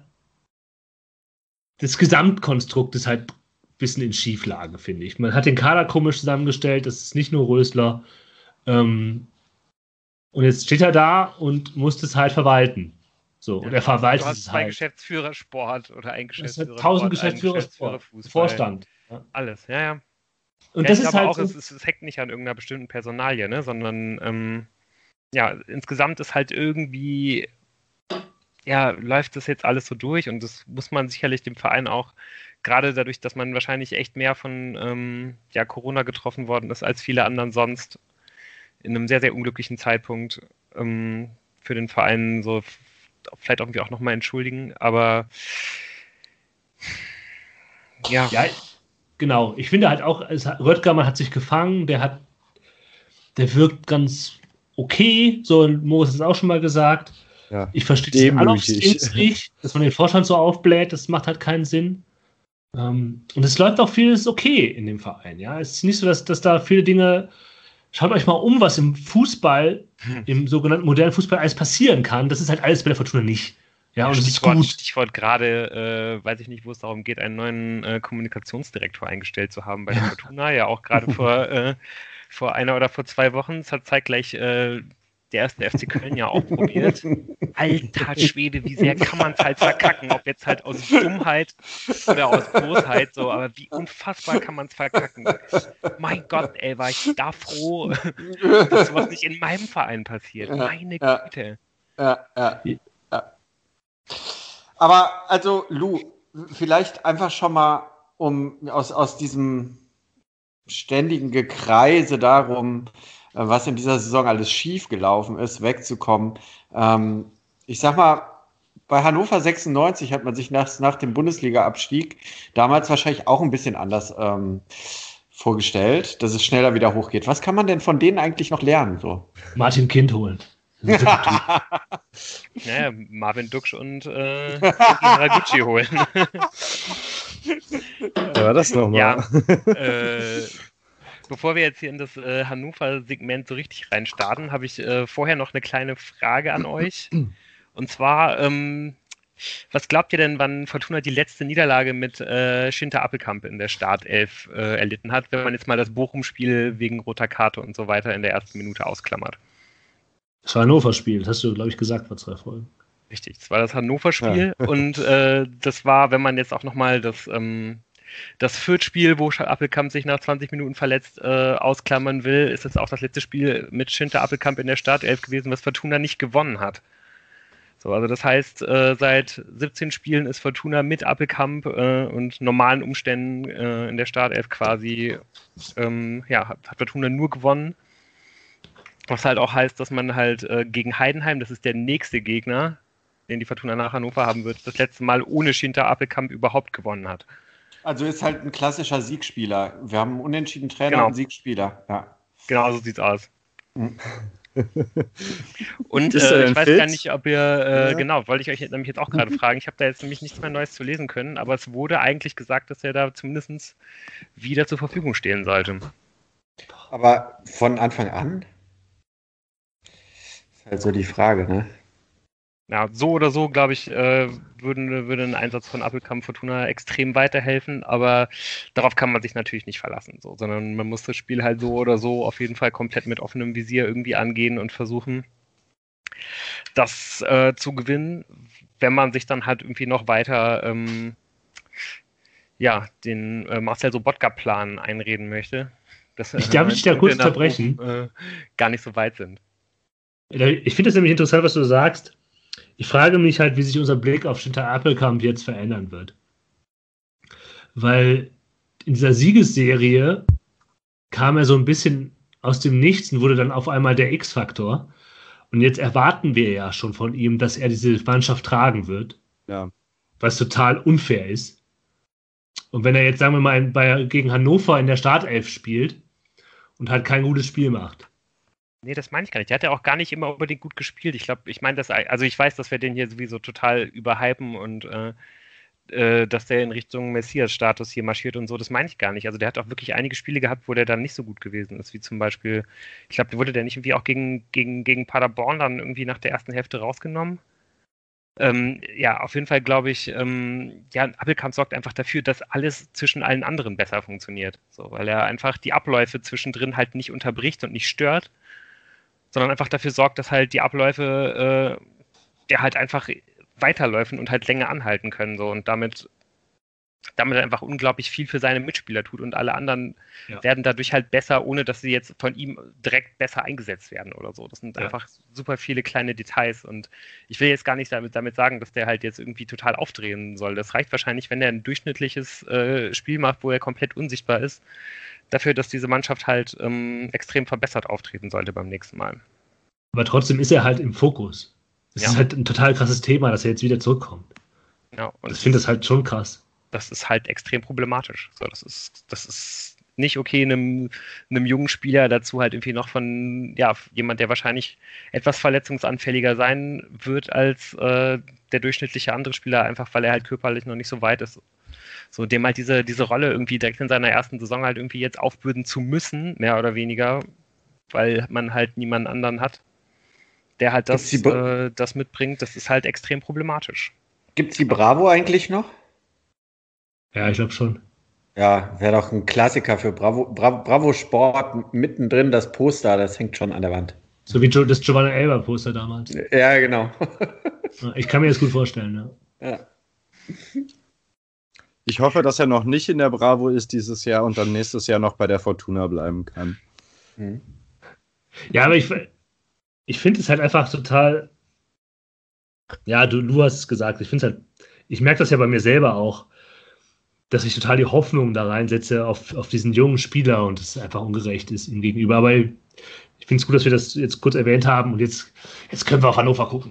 das Gesamtkonstrukt ist halt ein bisschen in Schieflage, finde ich. Man hat den Kader komisch zusammengestellt, das ist nicht nur Rösler. Ähm, und jetzt steht er da und muss das halt verwalten. So, ja, und er verwaltet du hast es zwei halt. Geschäftsführer Sport oder ein Geschäftsführer Sport, tausend Geschäftsführer Sport, Fußball. Vorstand. Ja. Alles, ja, ja. Und ja, das ich ist glaube halt auch, so, es, es, es hängt nicht an irgendeiner bestimmten Personalie, ne, sondern ähm, ja, insgesamt ist halt irgendwie, ja, läuft das jetzt alles so durch, und das muss man sicherlich dem Verein auch, gerade dadurch, dass man wahrscheinlich echt mehr von ähm, ja, Corona getroffen worden ist als viele anderen sonst, in einem sehr, sehr unglücklichen Zeitpunkt ähm, für den Verein so vielleicht irgendwie auch nochmal entschuldigen, aber ja. ja, genau. Ich finde halt auch, Röttgermann hat sich gefangen, der hat, der wirkt ganz okay, so, Moritz hat es auch schon mal gesagt. Ja, ich verstehe den Alofs nicht, dass man den Vorstand so aufbläht, das macht halt keinen Sinn. Um, und es läuft auch vieles okay in dem Verein, ja. Es ist nicht so, dass, dass da viele Dinge. Schaut euch mal um, was im Fußball, hm. im sogenannten modernen Fußball alles passieren kann. Das ist halt alles bei der Fortuna nicht. Ja, und Stichwort, das ist gut. Stichwort gerade, äh, weiß ich nicht, wo es darum geht, einen neuen äh, Kommunikationsdirektor eingestellt zu haben bei der Fortuna. Ja, auch gerade vor, äh, vor einer oder vor zwei Wochen. Es hat zeitgleich äh, der erste F C Köln ja auch probiert. Alter Schwede, wie sehr kann man es halt verkacken? Ob jetzt halt aus Dummheit oder aus Bosheit, so, aber wie unfassbar kann man es verkacken? Mein Gott, ey, war ich da froh, dass sowas nicht in meinem Verein passiert. Ja, Meine ja, Güte. Ja, ja, ja. Aber, also, Lou, vielleicht einfach schon mal, um aus, aus diesem ständigen Gekreise darum, was in dieser Saison alles schief gelaufen ist, wegzukommen. Ähm, ich sag mal, bei Hannover sechsundneunzig hat man sich nach, nach dem Bundesliga-Abstieg damals wahrscheinlich auch ein bisschen anders ähm, vorgestellt, dass es schneller wieder hochgeht. Was kann man denn von denen eigentlich noch lernen? So? Martin Kind holen. Naja, Marvin Duksch und äh, Haraguchi holen. Ja, war das nochmal? Ja, äh, bevor wir jetzt hier in das äh, Hannover-Segment so richtig reinstarten, habe ich äh, vorher noch eine kleine Frage an euch. Und zwar, ähm, was glaubt ihr denn, wann Fortuna die letzte Niederlage mit äh, Schinter Appelkamp in der Startelf äh, erlitten hat, wenn man jetzt mal das Bochum-Spiel wegen roter Karte und so weiter in der ersten Minute ausklammert? Das war Hannover-Spiel, das hast du, glaube ich, gesagt vor zwei Folgen. Richtig, das war das Hannover-Spiel ja. Und äh, das war, wenn man jetzt auch nochmal das... Ähm, das Fürth-Spiel, wo Appelkamp sich nach zwanzig Minuten verletzt äh, ausklammern will, ist jetzt auch das letzte Spiel mit Schinter Appelkamp in der Startelf gewesen, was Fortuna nicht gewonnen hat. So, also das heißt, äh, seit siebzehn Spielen ist Fortuna mit Appelkamp äh, und normalen Umständen äh, in der Startelf quasi, ähm, ja, hat, hat Fortuna nur gewonnen. Was halt auch heißt, dass man halt äh, gegen Heidenheim, das ist der nächste Gegner, den die Fortuna nach Hannover haben wird, das letzte Mal ohne Schinter Appelkamp überhaupt gewonnen hat. Also ist halt ein klassischer Siegspieler. Wir haben einen unentschiedenen Trainer Genau. und einen Siegspieler. Ja. Genau so sieht's aus. Mhm. Und Ist er äh, denn ich weiß fit? gar nicht, ob ihr, äh, Ja. genau, wollte ich euch nämlich jetzt auch gerade fragen, ich habe da jetzt nämlich nichts mehr Neues zu lesen können, aber es wurde eigentlich gesagt, dass er da zumindest wieder zur Verfügung stehen sollte. Aber von Anfang an? Ist halt so die Frage, ne? Ja, so oder so, glaube ich, äh, würden, würde ein Einsatz von Appelkamp Fortuna extrem weiterhelfen, aber darauf kann man sich natürlich nicht verlassen, so, sondern man muss das Spiel halt so oder so auf jeden Fall komplett mit offenem Visier irgendwie angehen und versuchen, das äh, zu gewinnen, wenn man sich dann halt irgendwie noch weiter ähm, ja, den äh, Marcel Sobotka-Plan einreden möchte. Dass, Ich darf dich da kurz unterbrechen. Äh, gar nicht so weit sind. Ich finde es nämlich interessant, was du sagst. Ich frage mich halt, wie sich unser Blick auf Schinter Appelkamp jetzt verändern wird. Weil in dieser Siegesserie kam er so ein bisschen aus dem Nichts und wurde dann auf einmal der X-Faktor. Und jetzt erwarten wir ja schon von ihm, dass er diese Mannschaft tragen wird. Ja. Was total unfair ist. Und wenn er jetzt, sagen wir mal, bei, gegen Hannover in der Startelf spielt und halt kein gutes Spiel macht. Nee, das meine ich gar nicht. Der hat ja auch gar nicht immer unbedingt gut gespielt. Ich glaube, ich meine das, also ich weiß, dass wir den hier sowieso total überhypen und äh, äh, dass der in Richtung Messias-Status hier marschiert und so, das meine ich gar nicht. Also der hat auch wirklich einige Spiele gehabt, wo der dann nicht so gut gewesen ist, wie zum Beispiel, ich glaube, wurde der nicht irgendwie auch gegen, gegen, gegen Paderborn dann irgendwie nach der ersten Hälfte rausgenommen? Ähm, ja, auf jeden Fall glaube ich, ähm, ja, Appelkamp sorgt einfach dafür, dass alles zwischen allen anderen besser funktioniert. So, weil er einfach die Abläufe zwischendrin halt nicht unterbricht und nicht stört, sondern einfach dafür sorgt, dass halt die Abläufe äh, der halt einfach weiterläufen und halt länger anhalten können. So. Und damit, damit er einfach unglaublich viel für seine Mitspieler tut und alle anderen ja. werden dadurch halt besser, ohne dass sie jetzt von ihm direkt besser eingesetzt werden oder so. Das sind ja. einfach super viele kleine Details und ich will jetzt gar nicht damit, damit sagen, dass der halt jetzt irgendwie total aufdrehen soll. Das reicht wahrscheinlich, wenn er ein durchschnittliches äh, Spiel macht, wo er komplett unsichtbar ist, dafür, dass diese Mannschaft halt ähm, extrem verbessert auftreten sollte beim nächsten Mal. Aber trotzdem ist er halt im Fokus. Das ja. ist halt ein total krasses Thema, dass er jetzt wieder zurückkommt. Ja, und ich finde das halt schon krass. Das ist halt extrem problematisch. So, das ist, das ist nicht okay, einem, einem jungen Spieler dazu halt irgendwie noch von, ja, jemand, der wahrscheinlich etwas verletzungsanfälliger sein wird als äh, der durchschnittliche andere Spieler, einfach weil er halt körperlich noch nicht so weit ist. So, dem halt diese, diese Rolle irgendwie direkt in seiner ersten Saison halt irgendwie jetzt aufbürden zu müssen, mehr oder weniger, weil man halt niemanden anderen hat, der halt das, äh, das mitbringt, das ist halt extrem problematisch. Gibt es die Bravo eigentlich noch? Ja, ich glaube schon. Ja, wäre doch ein Klassiker für Bravo, Bravo, Bravo Sport, mittendrin das Poster, das hängt schon an der Wand. So wie das Giovanna Elber Poster damals. Ja, genau. Ich kann mir das gut vorstellen, ja. ja. Ich hoffe, dass er noch nicht in der Bravo ist dieses Jahr und dann nächstes Jahr noch bei der Fortuna bleiben kann. Mhm. Ja, aber ich, ich finde es halt einfach total, ja, du, du hast es gesagt, ich finde es halt, ich merke das ja bei mir selber auch, dass ich total die Hoffnung da reinsetze auf, auf diesen jungen Spieler und es einfach ungerecht ist ihm gegenüber. Aber ich finde es gut, dass wir das jetzt kurz erwähnt haben und jetzt, jetzt können wir auf Hannover gucken.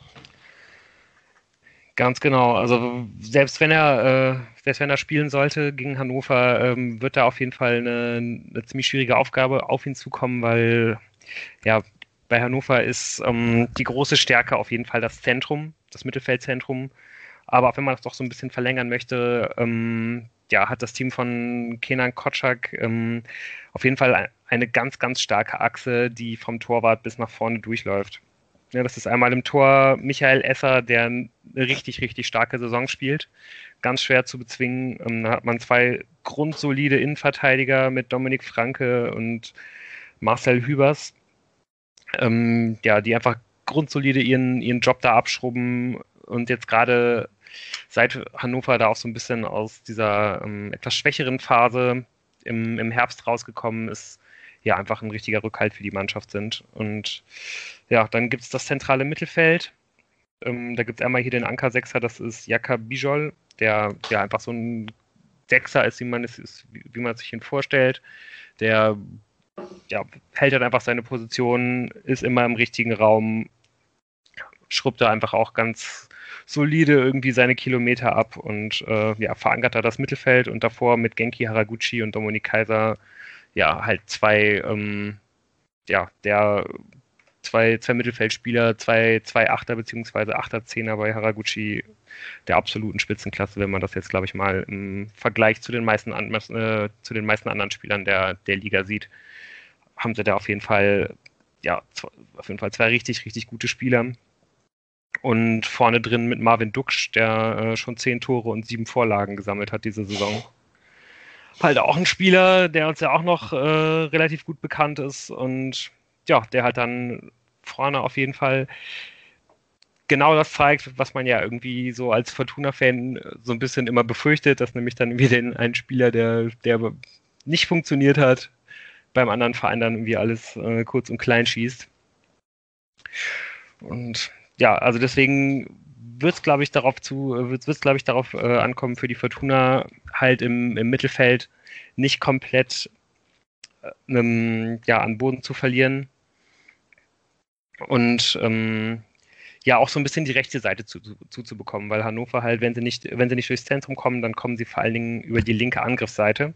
Ganz genau. Also selbst wenn er, äh, selbst wenn er spielen sollte gegen Hannover, ähm, wird da auf jeden Fall eine, eine ziemlich schwierige Aufgabe auf ihn zukommen, weil ja bei Hannover ist ähm, die große Stärke auf jeden Fall das Zentrum, das Mittelfeldzentrum. Aber auch wenn man das doch so ein bisschen verlängern möchte, ähm, ja, hat das Team von Kenan Kotschak ähm, auf jeden Fall eine ganz, ganz starke Achse, die vom Torwart bis nach vorne durchläuft. Ja, das ist einmal im Tor Michael Esser, der eine richtig, richtig starke Saison spielt. Ganz schwer zu bezwingen. Ähm, da hat man zwei grundsolide Innenverteidiger mit Dominik Franke und Marcel Hübers, ähm, ja, die einfach grundsolide ihren, ihren Job da abschrubben und jetzt gerade seit Hannover da auch so ein bisschen aus dieser ähm, etwas schwächeren Phase im, im Herbst rausgekommen ist, ja, einfach ein richtiger Rückhalt für die Mannschaft sind. Und ja, dann gibt es das zentrale Mittelfeld. Ähm, da gibt es einmal hier den Anker-Sechser, das ist Jaka Bijol, der ja einfach so ein Sechser ist, wie man es ist, wie, wie man sich ihn vorstellt. Der ja, hält halt einfach seine Position, ist immer im richtigen Raum, schrubbt da einfach auch ganz solide irgendwie seine Kilometer ab und äh, ja, verankert da das Mittelfeld und davor mit Genki Haraguchi und Dominik Kaiser ja, halt zwei, ähm, ja, der zwei, zwei Mittelfeldspieler, zwei, zwei Achter beziehungsweise Achter, Zehner bei Haraguchi der absoluten Spitzenklasse, wenn man das jetzt, glaube ich, mal im Vergleich zu den meisten, an, äh, zu den meisten anderen Spielern der, der Liga sieht, haben sie da auf jeden Fall, ja, auf jeden Fall zwei richtig, richtig gute Spieler. Und vorne drin mit Marvin Duksch, der äh, schon zehn Tore und sieben Vorlagen gesammelt hat diese Saison. Halt auch ein Spieler, der uns ja auch noch äh, relativ gut bekannt ist und ja, der halt dann vorne auf jeden Fall genau das zeigt, was man ja irgendwie so als Fortuna-Fan so ein bisschen immer befürchtet, dass nämlich dann wieder ein Spieler, der, der nicht funktioniert hat, beim anderen Verein dann irgendwie alles äh, kurz und klein schießt. Und ja, also deswegen wird es, glaube ich, darauf zu, wird es, glaube ich, darauf äh, ankommen, für die Fortuna halt im, im Mittelfeld nicht komplett äh, ähm, ja, an Boden zu verlieren. Und ähm, ja, auch so ein bisschen die rechte Seite zuzubekommen, zu, zu weil Hannover halt, wenn sie nicht, wenn sie nicht durchs Zentrum kommen, dann kommen sie vor allen Dingen über die linke Angriffsseite.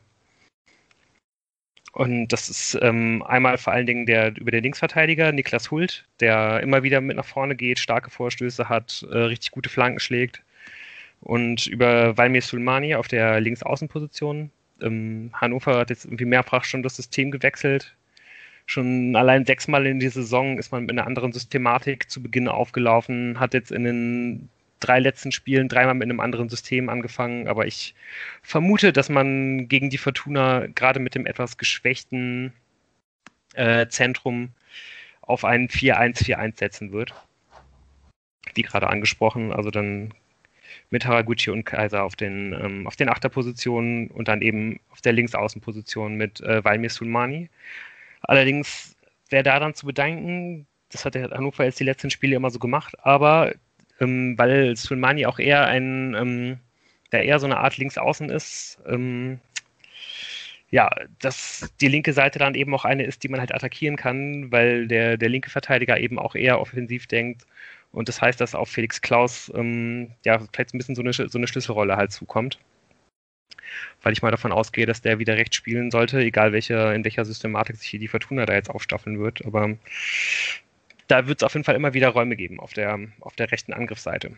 Und das ist ähm, einmal vor allen Dingen der über den Linksverteidiger, Niklas Hult, der immer wieder mit nach vorne geht, starke Vorstöße hat, äh, richtig gute Flanken schlägt. Und über Valmir Sulmani auf der Linksaußenposition. Ähm, Hannover hat jetzt irgendwie mehrfach schon das System gewechselt. Schon allein sechsmal in die Saison ist man mit einer anderen Systematik zu Beginn aufgelaufen, hat jetzt in den drei letzten Spielen dreimal mit einem anderen System angefangen, aber ich vermute, dass man gegen die Fortuna gerade mit dem etwas geschwächten äh, Zentrum auf einen vier eins vier eins setzen wird. Wie gerade angesprochen, also dann mit Haraguchi und Kaiser auf den, ähm, auf den Achterpositionen und dann eben auf der Linksaußenposition mit äh, Valmir Sulmani. Allerdings wäre da dann zu bedanken, das hat der Hannover jetzt die letzten Spiele immer so gemacht, aber ähm, weil Sulmani auch eher ein, ähm, der eher so eine Art Linksaußen ist, ähm, ja, dass die linke Seite dann eben auch eine ist, die man halt attackieren kann, weil der, der linke Verteidiger eben auch eher offensiv denkt und das heißt, dass auf Felix Klaus ähm, ja vielleicht ein bisschen so eine, so eine Schlüsselrolle halt zukommt. Weil ich mal davon ausgehe, dass der wieder rechts spielen sollte, egal welche, in welcher Systematik sich hier die Fortuna da jetzt aufstaffeln wird. Aber da wird es auf jeden Fall immer wieder Räume geben auf der, auf der rechten Angriffsseite.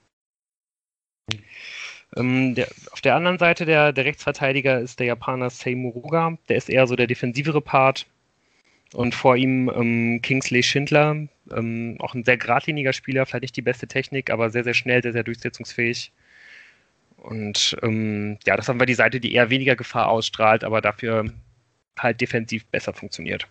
Ähm, der, auf der anderen Seite der, der Rechtsverteidiger ist der Japaner Sei Muruga. Der ist eher so der defensivere Part. Und vor ihm ähm, Kingsley Schindler, ähm, auch ein sehr geradliniger Spieler, vielleicht nicht die beste Technik, aber sehr, sehr schnell, sehr, sehr durchsetzungsfähig. Und ähm, ja, das haben wir die Seite, die eher weniger Gefahr ausstrahlt, aber dafür halt defensiv besser funktioniert.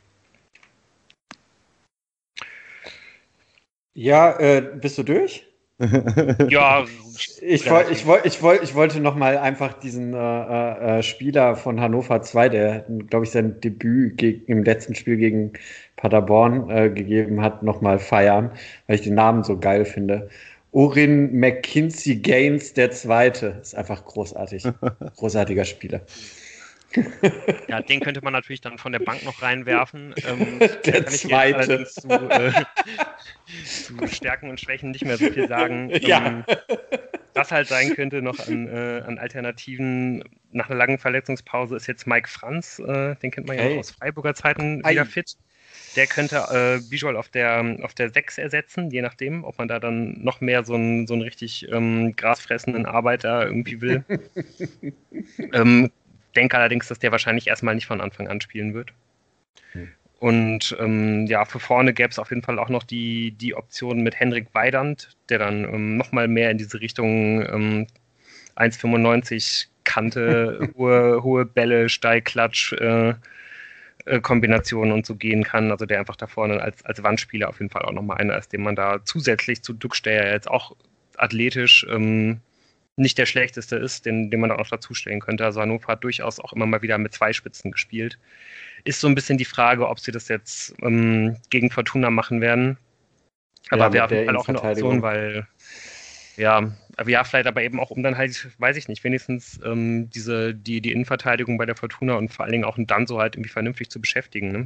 Ja, äh, bist du durch? Ja, ich, woll, ich, woll, ich, woll, ich wollte noch mal einfach diesen äh, äh, Spieler von Hannover zwei, der, glaube ich, sein Debüt gegen, im letzten Spiel gegen Paderborn äh, gegeben hat, noch mal feiern, weil ich den Namen so geil finde. Orin McKinsey Gaines der Zweite ist einfach großartig. Großartiger Spieler. Ja, den könnte man natürlich dann von der Bank noch reinwerfen. Ähm, der Zweite. Zu, äh, zu Stärken und Schwächen nicht mehr so viel sagen. Ja. Ähm, was halt sein könnte noch an, äh, an Alternativen nach einer langen Verletzungspause ist jetzt Mike Franz. Äh, den kennt man ja hey. noch aus Freiburger Zeiten Ei. wieder fit. Der könnte äh, Bijol auf der, auf der sechs ersetzen, je nachdem, ob man da dann noch mehr so einen, so einen richtig ähm, grasfressenden Arbeiter irgendwie will. ähm, denke allerdings, dass der wahrscheinlich erstmal nicht von Anfang an spielen wird. Hm. Und ähm, ja, für vorne gäbe es auf jeden Fall auch noch die, die Option mit Henrik Weidand, der dann ähm, nochmal mehr in diese Richtung ähm, eins Komma fünfundneunzig Kante, hohe, hohe Bälle, Steilklatsch, äh, Kombinationen und so gehen kann, also der einfach da vorne als, als Wandspieler auf jeden Fall auch nochmal einer ist, den man da zusätzlich zu Duksch, der ja jetzt auch athletisch ähm, nicht der schlechteste ist, den, den man auch dazustellen könnte. Also Hannover hat durchaus auch immer mal wieder mit zwei Spitzen gespielt. Ist so ein bisschen die Frage, ob sie das jetzt ähm, gegen Fortuna machen werden. Aber Ja, wäre auf mit jeden der Fall auch eine Option, weil ja, aber ja, vielleicht aber eben auch, um dann halt, weiß ich nicht, wenigstens ähm, diese, die, die Innenverteidigung bei der Fortuna und vor allen Dingen auch ein Danso halt irgendwie vernünftig zu beschäftigen. Ne?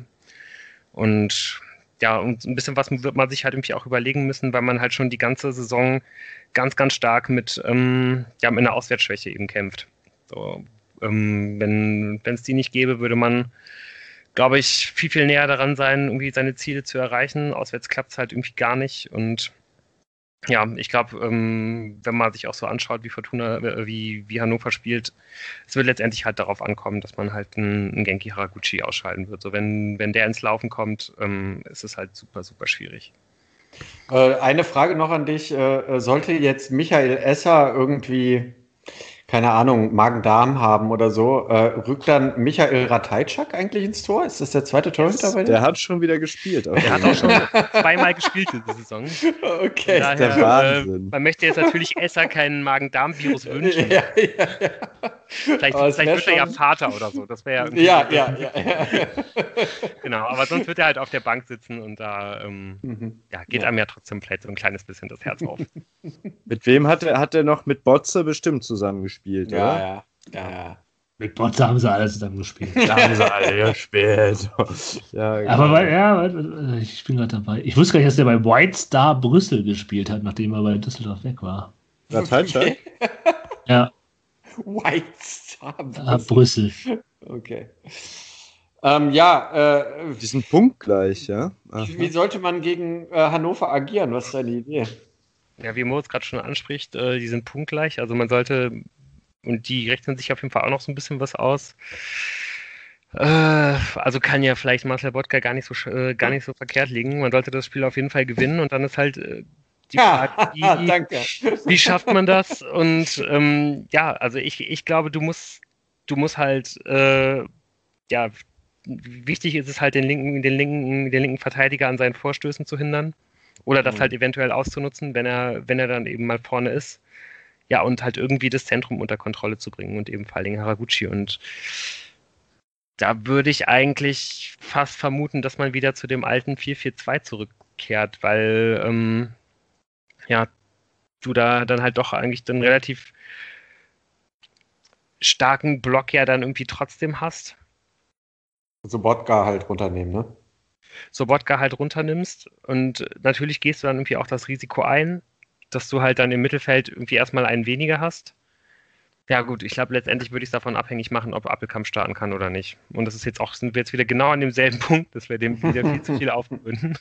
Und ja, und ein bisschen was wird man sich halt irgendwie auch überlegen müssen, weil man halt schon die ganze Saison ganz, ganz stark mit, ähm, ja, mit einer Auswärtsschwäche eben kämpft. So, ähm, wenn es die nicht gäbe, würde man, glaube ich, viel, viel näher daran sein, irgendwie seine Ziele zu erreichen. Auswärts klappt es halt irgendwie gar nicht. Und ja, ich glaube, ähm, wenn man sich auch so anschaut, wie Fortuna, äh, wie, wie Hannover spielt, es wird letztendlich halt darauf ankommen, dass man halt einen, einen Genki Haraguchi ausschalten wird. So, wenn, wenn der ins Laufen kommt, ähm, ist es halt super, super schwierig. Äh, eine Frage noch an dich. Äh, sollte jetzt Michael Esser irgendwie, keine Ahnung, Magen-Darm haben oder so, äh, rückt dann Michael Ratajczak eigentlich ins Tor? Ist das der zweite Torhüter bei dir? Der hat schon wieder gespielt. Der hat auch schon zweimal gespielt diese Saison. Okay. Daher, der Wahnsinn. Äh, man möchte jetzt natürlich Esser keinen Magen-Darm-Virus wünschen. Ja, ja, ja. Vielleicht, Aber es vielleicht wär wird er ja schon- Vater oder so. Das wäre ja, Ja, ja, ja. ja. Genau, aber sonst wird er halt auf der Bank sitzen und da ähm, Mhm. ja, geht Ja. einem ja trotzdem vielleicht so ein kleines bisschen das Herz auf. Mit wem hat er, hat er noch mit Botze bestimmt zusammengespielt, Ja, oder? ja, ja, ja. Mit Botze haben sie alle zusammen gespielt. Da haben sie alle gespielt. Ja, genau. Aber weil, ja, warte, warte, ich bin gerade dabei. Ich wusste gar nicht, dass der bei White Star Brüssel gespielt hat, nachdem er bei Düsseldorf weg war. Ratajczak? Ja, White Star. ah, Brüssel. Okay. Ähm, ja, äh, Die sind punktgleich, ja? Aha. wie sollte man gegen äh, Hannover agieren? Was ist deine Idee? Ja, wie Moritz gerade schon anspricht, äh, die sind punktgleich. Also man sollte, und die rechnen sich auf jeden Fall auch noch so ein bisschen was aus. Äh, also kann ja vielleicht Marcel Botka gar nicht so sch- äh, gar nicht so verkehrt liegen. Man sollte das Spiel auf jeden Fall gewinnen und dann ist halt äh, die Frage, Ja, wie, danke. wie schafft man das? Und ähm, ja, also ich, ich glaube, du musst, du musst halt, äh, ja, wichtig ist es halt, den linken, den linken, den linken Verteidiger an seinen Vorstößen zu hindern. Oder das Mhm. halt eventuell auszunutzen, wenn er, wenn er dann eben mal vorne ist. Ja, und halt irgendwie das Zentrum unter Kontrolle zu bringen und eben vor allen Dingen Haraguchi. Und da würde ich eigentlich fast vermuten, dass man wieder zu dem alten vier vier zwei zurückkehrt, weil ähm, ja, du da dann halt doch eigentlich dann relativ starken Block ja dann irgendwie trotzdem hast. Sobotka halt runternehmen, ne? Sobotka halt runternimmst und natürlich gehst du dann irgendwie auch das Risiko ein, dass du halt dann im Mittelfeld irgendwie erstmal einen weniger hast. Ja gut, ich glaube letztendlich würde ich es davon abhängig machen, ob Appelkamp starten kann oder nicht. Und das ist jetzt auch, sind wir jetzt wieder genau an demselben Punkt, dass wir dem wieder viel zu viel aufgewöhnen.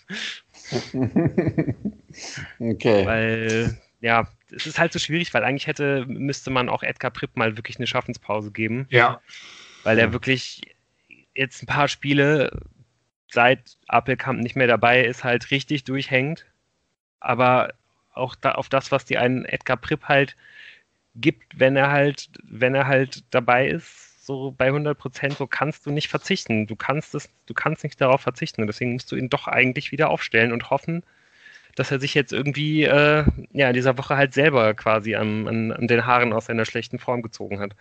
Okay. Weil, ja, es ist halt so schwierig, weil eigentlich hätte, müsste man auch Edgar Pripp mal wirklich eine Schaffenspause geben, Ja. weil er Ja. wirklich jetzt ein paar Spiele, seit Appelkamp nicht mehr dabei ist, halt richtig durchhängt. Aber auch da, auf das, was dir einen Edgar Pripp halt gibt, wenn er halt, wenn er halt dabei ist, so bei hundert Prozent, so kannst du nicht verzichten. Du kannst es, du kannst nicht darauf verzichten. Und deswegen musst du ihn doch eigentlich wieder aufstellen und hoffen, dass er sich jetzt irgendwie äh, ja, in dieser Woche halt selber quasi an, an, an den Haaren aus seiner schlechten Form gezogen hat.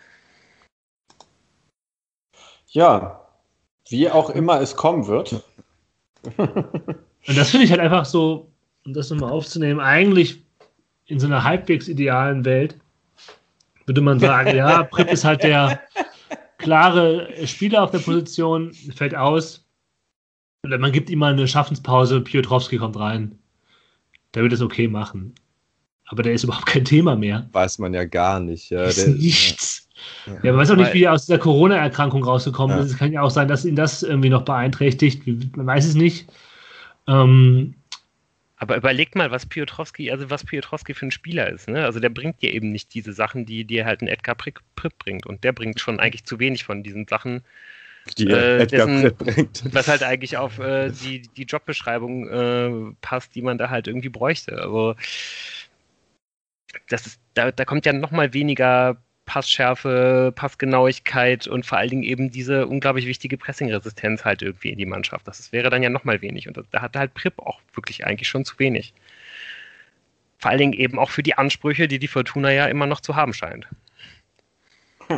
Ja, wie auch immer es kommen wird. Und das finde ich halt einfach so, um das nochmal aufzunehmen, eigentlich in so einer halbwegs idealen Welt würde man sagen, ja, Pripp ist halt der klare Spieler auf der Position, fällt aus. Oder man gibt ihm mal eine Schaffenspause, Piotrowski kommt rein. Der wird es okay machen. Aber der ist überhaupt kein Thema mehr. Weiß man ja gar nicht. Ja, Das ist der, nichts. Ja. Ja, man weiß auch nicht, Weil- wie er aus dieser Corona-Erkrankung rausgekommen Ja. ist. Es kann ja auch sein, dass ihn das irgendwie noch beeinträchtigt. Man weiß es nicht. Ähm, Aber überleg mal, was Piotrowski, also was Piotrowski für ein Spieler ist, ne? Also der bringt dir eben nicht diese Sachen, die dir halt ein Edgar Pripp Pripp bringt. Und der bringt schon eigentlich zu wenig von diesen Sachen, die äh, Edgar dessen- Pripp bringt. was halt eigentlich auf äh, die, die Jobbeschreibung äh, passt, die man da halt irgendwie bräuchte. Also das ist, da, da kommt ja nochmal weniger Passschärfe, Passgenauigkeit und vor allen Dingen eben diese unglaublich wichtige Pressingresistenz halt irgendwie in die Mannschaft. Das wäre dann ja nochmal wenig. Und da, da hat halt Pripp auch wirklich eigentlich schon zu wenig. vor allen Dingen eben auch für die Ansprüche, die die Fortuna ja immer noch zu haben scheint. Hm.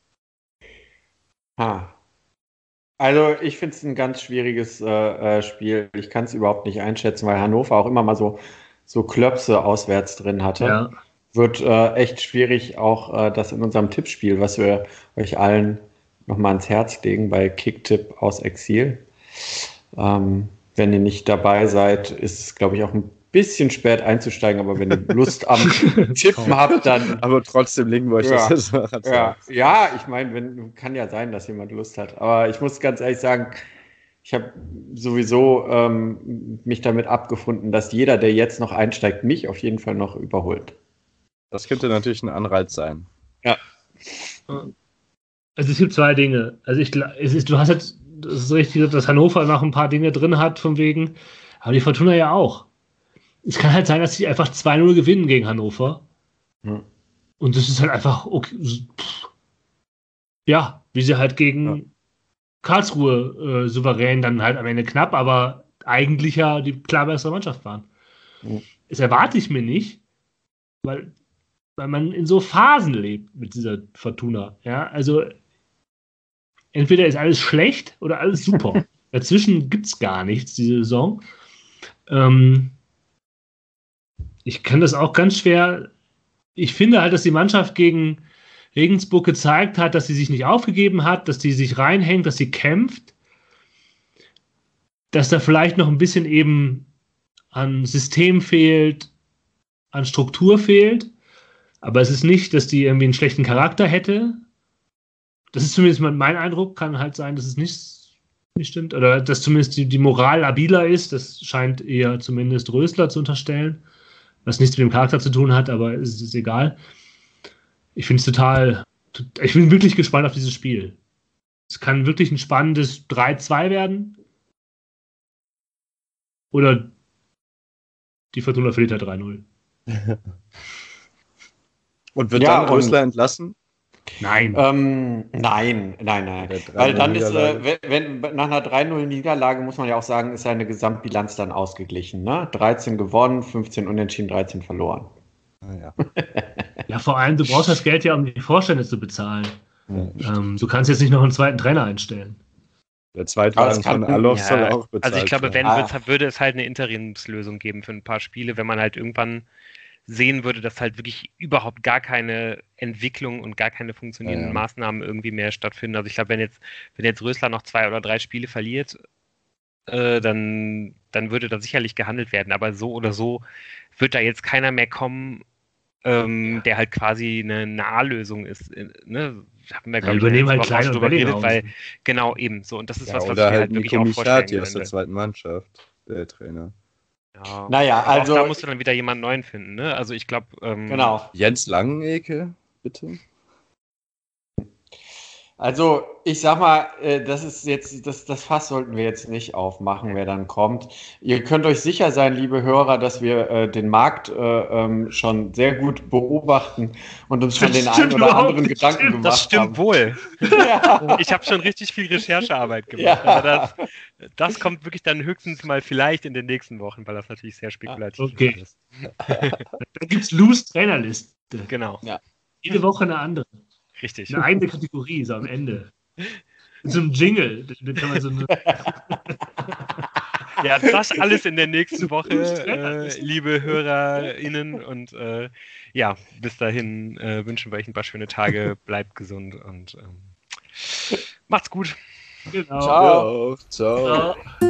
Ha. Also ich finde es ein ganz schwieriges äh, Spiel. Ich kann es überhaupt nicht einschätzen, weil Hannover auch immer mal so, so Klöpse auswärts drin hatte. Ja. Wird äh, echt schwierig, auch äh, das in unserem Tippspiel, was wir euch allen nochmal ans Herz legen bei Kicktipp aus Exil. Ähm, wenn ihr nicht dabei seid, ist es, glaube ich, auch ein bisschen spät einzusteigen, aber wenn ihr Lust am Tippen habt, dann... Aber trotzdem legen wir euch Ja, das jetzt mal ja, ja, ich meine, wenn, kann ja sein, dass jemand Lust hat. Aber ich muss ganz ehrlich sagen, ich habe sowieso ähm, mich damit abgefunden, dass jeder, der jetzt noch einsteigt, mich auf jeden Fall noch überholt. Das könnte natürlich ein Anreiz sein. Ja. Also es gibt zwei Dinge. Also ich, es ist, du hast jetzt das ist richtig, dass Hannover noch ein paar Dinge drin hat, von wegen, aber die Fortuna ja auch. Es kann halt sein, dass sie einfach zwei null gewinnen gegen Hannover. Hm. Und das ist halt einfach, okay, ja, wie sie halt gegen ja. Karlsruhe äh, souverän, dann halt am Ende knapp, aber eigentlich ja die klar bessere Mannschaft waren. Hm. Das erwarte ich mir nicht, weil, weil man in so Phasen lebt mit dieser Fortuna. Ja, also entweder ist alles schlecht oder alles super. Dazwischen gibt es gar nichts, diese Saison. Ähm, ich kann das auch ganz schwer. Ich finde halt, dass die Mannschaft gegen Regensburg gezeigt hat, dass sie sich nicht aufgegeben hat, dass sie sich reinhängt, dass sie kämpft. Dass da vielleicht noch ein bisschen eben an System fehlt, an Struktur fehlt. Aber es ist nicht, dass die irgendwie einen schlechten Charakter hätte. Das ist zumindest mein Eindruck. Kann halt sein, dass es nicht, nicht stimmt. Oder dass zumindest die, die Moral labiler ist. Das scheint eher zumindest Rösler zu unterstellen. Was nichts mit dem Charakter zu tun hat, aber es ist egal. Ich finde es total... Ich bin wirklich gespannt auf dieses Spiel. Es kann wirklich ein spannendes drei zwei werden. Oder die Fortuna verliert halt drei null. Und wird ja, dann Rösler entlassen? Nein. Ähm, nein, nein, nein. Weil dann ist, äh, wenn, wenn nach einer drei null Niederlage, muss man ja auch sagen, ist seine Gesamtbilanz dann ausgeglichen. Ne? dreizehn gewonnen, fünfzehn unentschieden, dreizehn verloren. Ah, ja. Ja, vor allem, du brauchst das Geld ja, um die Vorstände zu bezahlen. Ja, ähm, du kannst jetzt nicht noch einen zweiten Trainer einstellen. Der Zweitwagen von Alof ja, soll auch bezahlt Also ich glaube, wenn, ah. würde es halt eine Interimslösung geben für ein paar Spiele, wenn man halt irgendwann sehen würde, dass halt wirklich überhaupt gar keine Entwicklung und gar keine funktionierenden ja, ja. Maßnahmen irgendwie mehr stattfinden. Also ich glaube, wenn jetzt, wenn jetzt Rösler noch zwei oder drei Spiele verliert, äh, dann, dann würde da sicherlich gehandelt werden. Aber so oder so wird da jetzt keiner mehr kommen, ähm, ja. der halt quasi eine, eine A-Lösung ist. Ne? Haben wir, ja, übernehmen halt kleine drüber geredet, weil genau eben so. Und das ist ja, was, was wir halt, halt wirklich auch vorstellen können. Aus der zweiten Mannschaft, der Trainer. Ja. Naja, also. Auch da musst du dann wieder jemanden neuen finden, ne? Also ich glaube. Ähm, genau. Jens Langenecke, bitte. Also, ich sag mal, das ist jetzt, das, das Fass sollten wir jetzt nicht aufmachen, wer dann kommt. Ihr könnt euch sicher sein, liebe Hörer, dass wir äh, den Markt äh, ähm, schon sehr gut beobachten und uns schon den einen oder anderen Gedanken stimmt, gemacht haben. Das stimmt haben. wohl. Ja. Ich habe schon richtig viel Recherchearbeit gemacht. Ja. Aber das, das kommt wirklich dann höchstens mal vielleicht in den nächsten Wochen, weil das natürlich sehr spekulativ okay. ist. Da gibt es Loose Trainerliste. Genau. Ja. Jede Woche eine andere. Richtig. Eine eigene Kategorie, so am Ende. So ein Jingle. Da kann man so eine ja, das alles in der nächsten Woche, äh, liebe HörerInnen. Und äh, ja, bis dahin äh, wünschen wir euch ein paar schöne Tage. Bleibt gesund und ähm, macht's gut. Genau. Ciao. Ciao. Ciao.